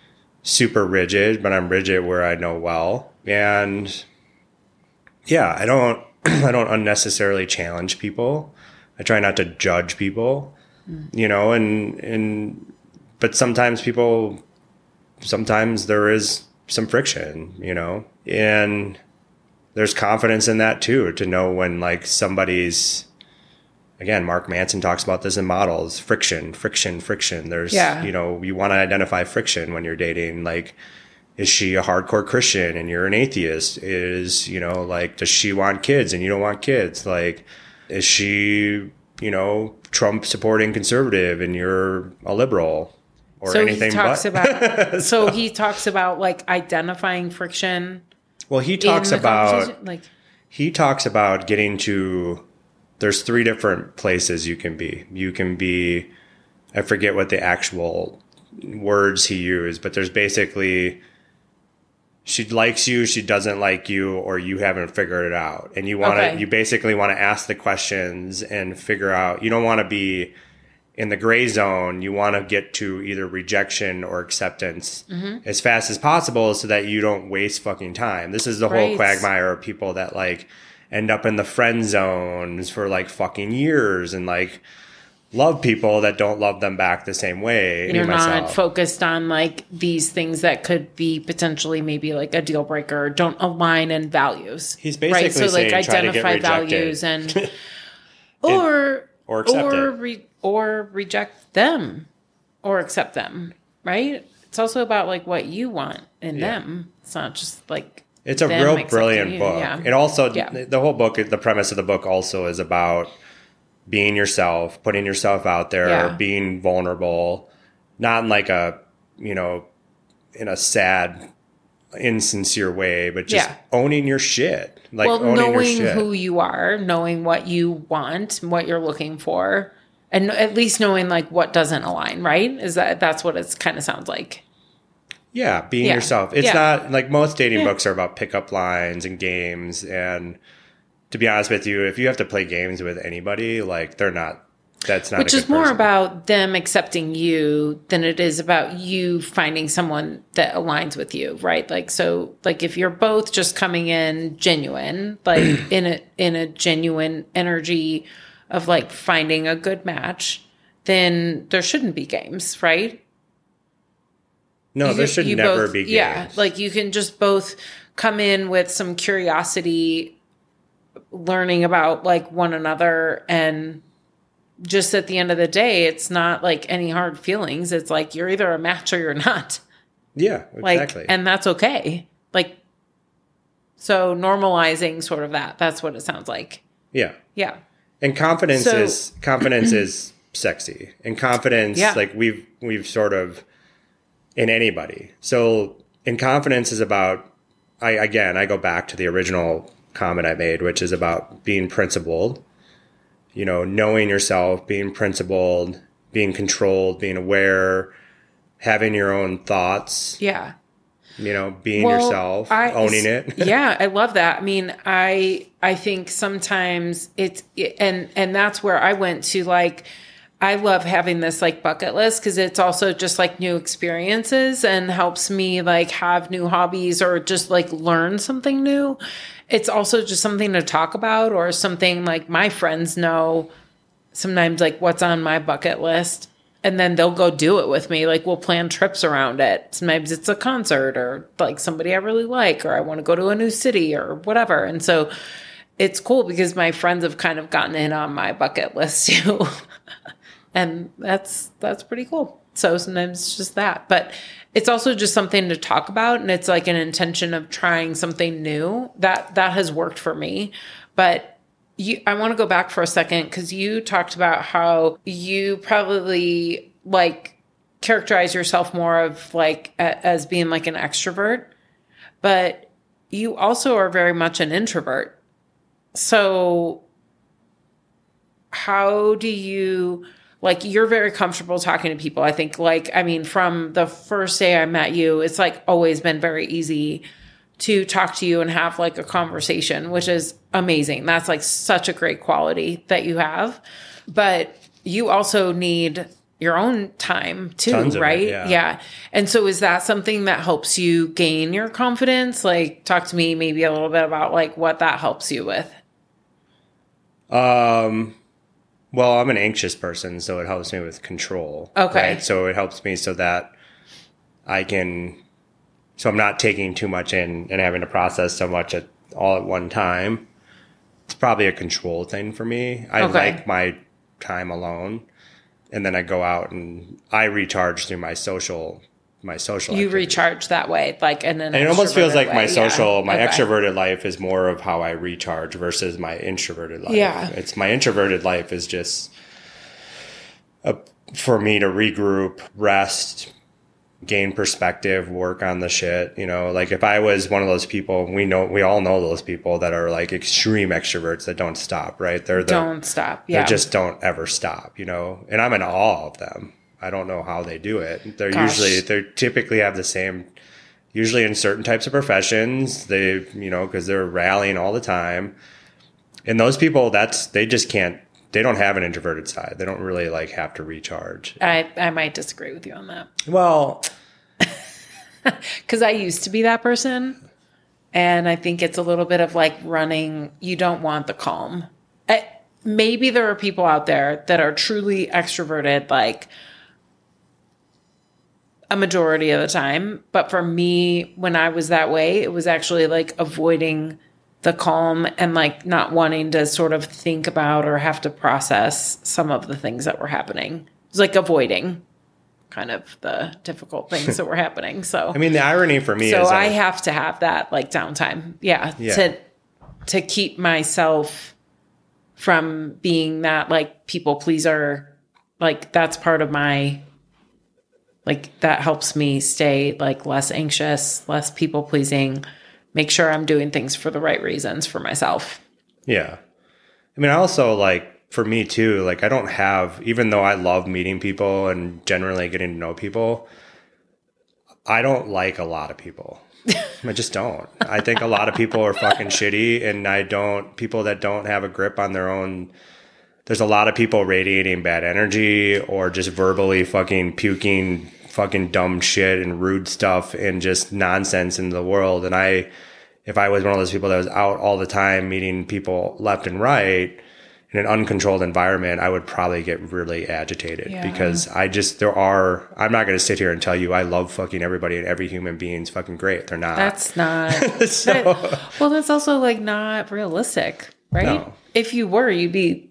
S1: super rigid, but I'm rigid where I know well. And yeah, I don't I don't unnecessarily challenge people. I try not to judge people, mm. you know, and and but sometimes people sometimes there is some friction, you know. And there's confidence in that too, to know when like somebody's, again, Mark Manson talks about this in Models, friction, friction, friction. There's, yeah. you know, you want to identify friction when you're dating. Like, is she a hardcore Christian and you're an atheist? Is, you know, like, does she want kids and you don't want kids? Like, is she, you know, Trump supporting conservative and you're a liberal or
S2: so
S1: anything
S2: he talks
S1: but?
S2: about, so he talks about like identifying friction.
S1: Well, he talks about, like, he talks about getting to, there's three different places you can be. You can be, I forget what the actual words he used, but there's basically, she likes you, she doesn't like you, or you haven't figured it out. And you want to, okay. you basically want to ask the questions and figure out, you don't want to be in the gray zone. You want to get to either rejection or acceptance mm-hmm. as fast as possible so that you don't waste fucking time. This is the right. whole quagmire of people that like end up in the friend zones for like fucking years and like love people that don't love them back the same way.
S2: You're not focused on like these things that could be potentially maybe like a deal breaker, don't align in values.
S1: He's basically right? so
S2: saying
S1: like
S2: identify
S1: try to get
S2: values and or
S1: or accept
S2: or
S1: it.
S2: Re, or reject them or accept them, right? It's also about like what you want in yeah. them. It's not just like
S1: it's a real brilliant
S2: you.
S1: book.
S2: Yeah.
S1: It also
S2: yeah.
S1: the whole book, the premise of the book also is about being yourself, putting yourself out there, yeah. being vulnerable, not in like a, you know, in a sad, insincere way, but just yeah. owning your shit. Like
S2: well,
S1: owning
S2: knowing
S1: your shit.
S2: who you are, knowing what you want, what you're looking for, and at least knowing like what doesn't align, right? Is that that's what it kind of sounds like.
S1: Yeah, being
S2: yeah.
S1: yourself. It's
S2: yeah.
S1: not like most dating
S2: yeah.
S1: books are about pickup lines and games. And to be honest with you, if you have to play games with anybody, like they're not, that's not
S2: Which
S1: a
S2: is
S1: good
S2: more
S1: person.
S2: about them accepting you than it is about you finding someone that aligns with you, right? Like, so like if you're both just coming in genuine, like in a, in a genuine energy of like finding a good match, then there shouldn't be games, right?
S1: No,
S2: you
S1: there
S2: could,
S1: should
S2: you
S1: never
S2: both,
S1: be games.
S2: Yeah, like you can just both come in with some curiosity, learning about like one another, and just at the end of the day, it's not like any hard feelings. It's like you're either a match or you're not.
S1: Yeah, exactly.
S2: Like, and that's okay. Like, so normalizing sort of that. That's what it sounds like.
S1: Yeah.
S2: Yeah.
S1: And confidence so, is confidence is sexy. And confidence,
S2: yeah.
S1: like we've we've sort of in anybody. So in confidence is about I again I go back to the original comment I made, which is about being principled, you know, knowing yourself, being principled, being controlled, being aware, having your own thoughts.
S2: Yeah.
S1: You know, being
S2: well,
S1: yourself,
S2: I,
S1: owning it.
S2: Yeah, I love that. I mean, I I think sometimes it's and and that's where I went to like I love having this like bucket list because it's also just like new experiences and helps me like have new hobbies or just like learn something new. It's also just something to talk about or something like my friends know sometimes like what's on my bucket list. And then they'll go do it with me. Like we'll plan trips around it. Sometimes it's a concert or like somebody I really like, or I want to go to a new city or whatever. And so it's cool because my friends have kind of gotten in on my bucket list too. And that's, that's pretty cool. So sometimes it's just that, but it's also just something to talk about. And it's like an intention of trying something new that, that has worked for me. But You, I want to go back for a second because you talked about how you probably like characterize yourself more of like a, as being like an extrovert, but you also are very much an introvert. So how do you like, you're very comfortable talking to people. I think like, I mean, from the first day I met you, it's like always been very easy to talk to you and have like a conversation, which is amazing. That's like such a great quality that you have. But you also need, your own time too,
S1: Tons of it,
S2: right?
S1: yeah.
S2: yeah. And so is that something that helps you gain your confidence? Like talk to me maybe a little bit about like what that helps you with.
S1: Um, well, I'm an anxious person, so it helps me with control.
S2: Okay.
S1: Right? So it helps me so that I can, so I'm not taking too much in and having to process so much at all at one time. It's probably a control thing for me. I
S2: Okay.
S1: like my time alone. And then I go out and I recharge through my social, my social.
S2: You
S1: activity.
S2: recharge that way, like in an
S1: And it almost feels
S2: extroverted
S1: like my
S2: way.
S1: social,
S2: Yeah.
S1: my
S2: Okay.
S1: extroverted life is more of how I recharge versus my introverted life.
S2: Yeah.
S1: It's my introverted life is just a, for me to regroup, rest, gain perspective, work on the shit. You know, like if I was one of those people, we know, we all know those people that are like extreme extroverts that don't stop, right? They're the,
S2: Don't stop. Yeah.
S1: they just don't ever stop, you know, and I'm in awe of them. I don't know how they do it. They're
S2: Gosh.
S1: usually, they typically have the same, usually in certain types of professions, they, you know, because they're rallying all the time. And those people, that's, they just can't, they don't have an introverted side. They don't really like have to recharge.
S2: I, I might disagree with you on that.
S1: Well,
S2: Because I used to be that person. And I think it's a little bit of like running, you don't want the calm. I, maybe there are people out there that are truly extroverted, like a majority of the time. But for me, when I was that way, it was actually like avoiding the calm and like not wanting to sort of think about or have to process some of the things that were happening. It was like avoiding kind of the difficult things that were happening. So
S1: I mean, the irony for me
S2: so
S1: is
S2: I
S1: like,
S2: have to have that like downtime. Yeah,
S1: Yeah.
S2: To to keep myself from being that like people pleaser. Like that's part of my like that helps me stay like less anxious, less people pleasing, make sure I'm doing things for the right reasons for myself.
S1: yeah. I mean, I also like, for me too, like I don't have, even though I love meeting people and generally getting to know people, I don't like a lot of people. I just don't. I think a lot of people are fucking shitty, and I don't, people that don't have a grip on their own, there's a lot of people radiating bad energy or just verbally fucking puking fucking dumb shit and rude stuff and just nonsense into the world. And I, if I was one of those people that was out all the time meeting people left and right in an uncontrolled environment, I would probably get really agitated
S2: Yeah.
S1: because I just, there are, I'm not going to sit here and tell you I love fucking everybody and every human being's fucking great. They're not.
S2: That's not
S1: So-
S2: that- well, that's also like not realistic, right?
S1: No.
S2: If you were, you'd be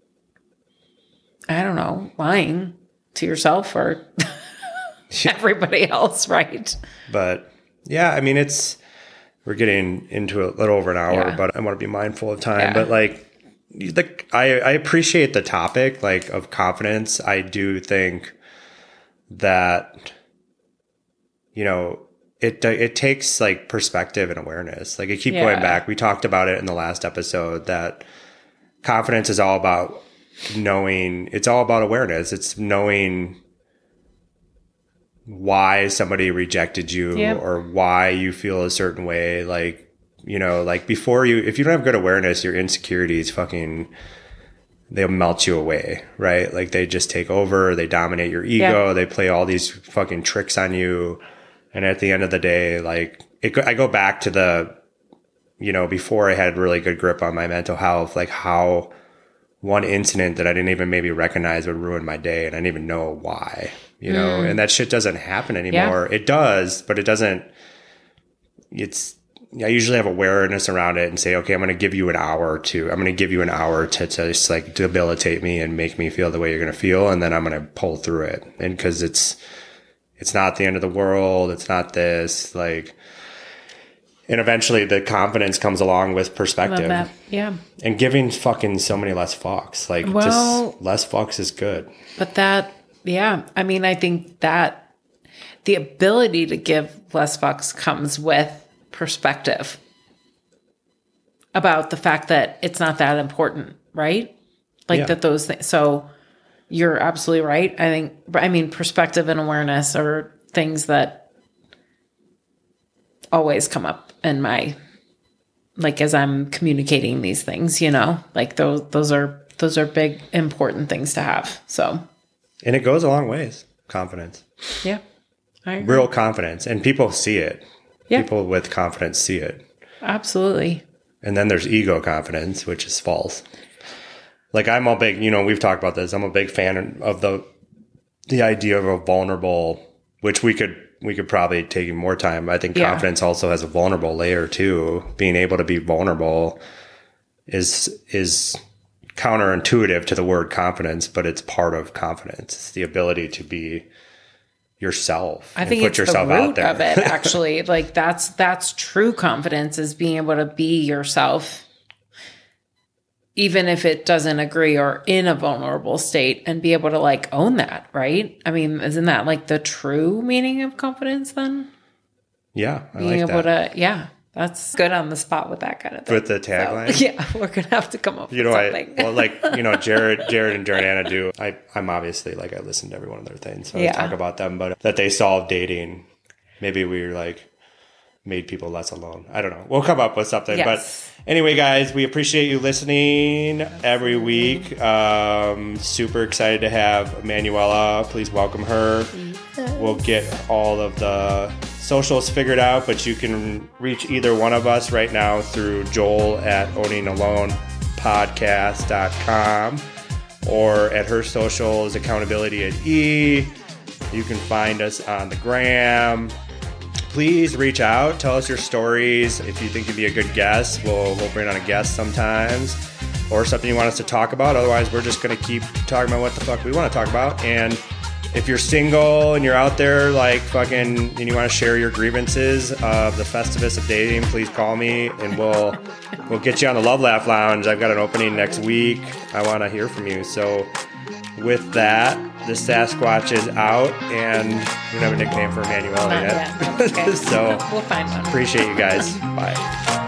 S2: I don't know, lying to yourself or everybody else, right?
S1: But yeah, I mean, it's, we're getting into a little over an hour,
S2: Yeah.
S1: but I want to be mindful of time.
S2: Yeah.
S1: But like, the, I, I appreciate the topic, like of confidence. I do think that, you know, it, it takes like perspective and awareness. Like I keep
S2: Yeah.
S1: going back. We talked about it in the last episode that confidence is all about knowing, it's all about awareness. It's knowing why somebody rejected you
S2: Yep.
S1: or why you feel a certain way. Like, you know, like before you, if you don't have good awareness, your insecurities fucking, they'll melt you away, right? Like they just take over, they dominate your ego,
S2: Yeah.
S1: they play all these fucking tricks on you. And at the end of the day, like it, go- I go back to the, you know, before I had really good grip on my mental health, like how one incident that I didn't even maybe recognize would ruin my day. And I didn't even know why, you know, and that shit doesn't happen anymore. It does, but it doesn't, it's, I usually have awareness around it and say, okay, I'm going to give you an hour to, I'm going to give you an hour to, to just like debilitate me and make me feel the way you're going to feel. And then I'm going to pull through it. And cause it's, it's not the end of the world. It's not this like, and eventually the confidence comes along with
S2: Love
S1: perspective
S2: that. Yeah.
S1: and giving fucking so many less fucks. Like
S2: Well-
S1: just less fucks is good.
S2: But that, yeah, I mean, I think that the ability to give less fucks comes with perspective about the fact that it's not that important, right? Like
S1: Yeah.
S2: that those things. So you're absolutely right. I think, I mean, perspective and awareness are things that always come up in my, like, as I'm communicating these things, you know, like those, those are, those are big, important things to have. So
S1: And it goes a long ways. Confidence.
S2: Yeah. I agree.
S1: Real confidence. And people see it.
S2: Yeah.
S1: People with confidence see it.
S2: Absolutely.
S1: And then there's ego confidence, which is false. Like I'm a big, you know, we've talked about this. I'm a big fan of the the idea of a vulnerable, which we could we could probably take more time. I think
S2: Yeah.
S1: confidence also has a vulnerable layer too. Being able to be vulnerable is is counterintuitive to the word confidence, but it's part of confidence. It's the ability to be yourself.
S2: I
S1: and
S2: think
S1: put
S2: it's
S1: yourself
S2: the
S1: out
S2: root
S1: there.
S2: of it, actually. Like that's that's true confidence, is being able to be yourself, even if it doesn't agree or in a vulnerable state, and be able to like own that, right? I mean, isn't that like the true meaning of confidence then?
S1: Yeah, I
S2: Being
S1: like
S2: able
S1: that.
S2: to, yeah, that's good on the spot with that kind of thing.
S1: With the tagline?
S2: So, yeah, we're going to have to come up
S1: You
S2: with
S1: know,
S2: something.
S1: I, well, like, you know, Jared, Jared and Jordana do. I, I'm obviously like, I listen to every one of their things, so
S2: Yeah.
S1: I talk about them, but that they solve dating. Maybe we like made people less alone. I don't know. We'll come up with something.
S2: Yes.
S1: But anyway, guys, we appreciate you listening every week. Um, super excited to have Manuela. Please welcome her. We'll get all of the socials figured out, but you can reach either one of us right now through Joel at owning alone podcast dot com or at her socials, accountability at E. You can find us on the gram. Please reach out. Tell us your stories. If you think you'd be a good guest, we'll we'll bring on a guest sometimes, or something you want us to talk about. Otherwise, we're just going to keep talking about what the fuck we want to talk about. And if you're single and you're out there like fucking and you want to share your grievances of the Festivus of dating, please call me and we'll we'll get you on the Love Laugh Lounge. I've got an opening next week. I want to hear from you. So with that, the Sasquatch is out, and we don't have a nickname for Manuela
S2: Not
S1: yet.
S2: yet. That's okay.
S1: So
S2: We'll find one.
S1: appreciate you guys. Bye.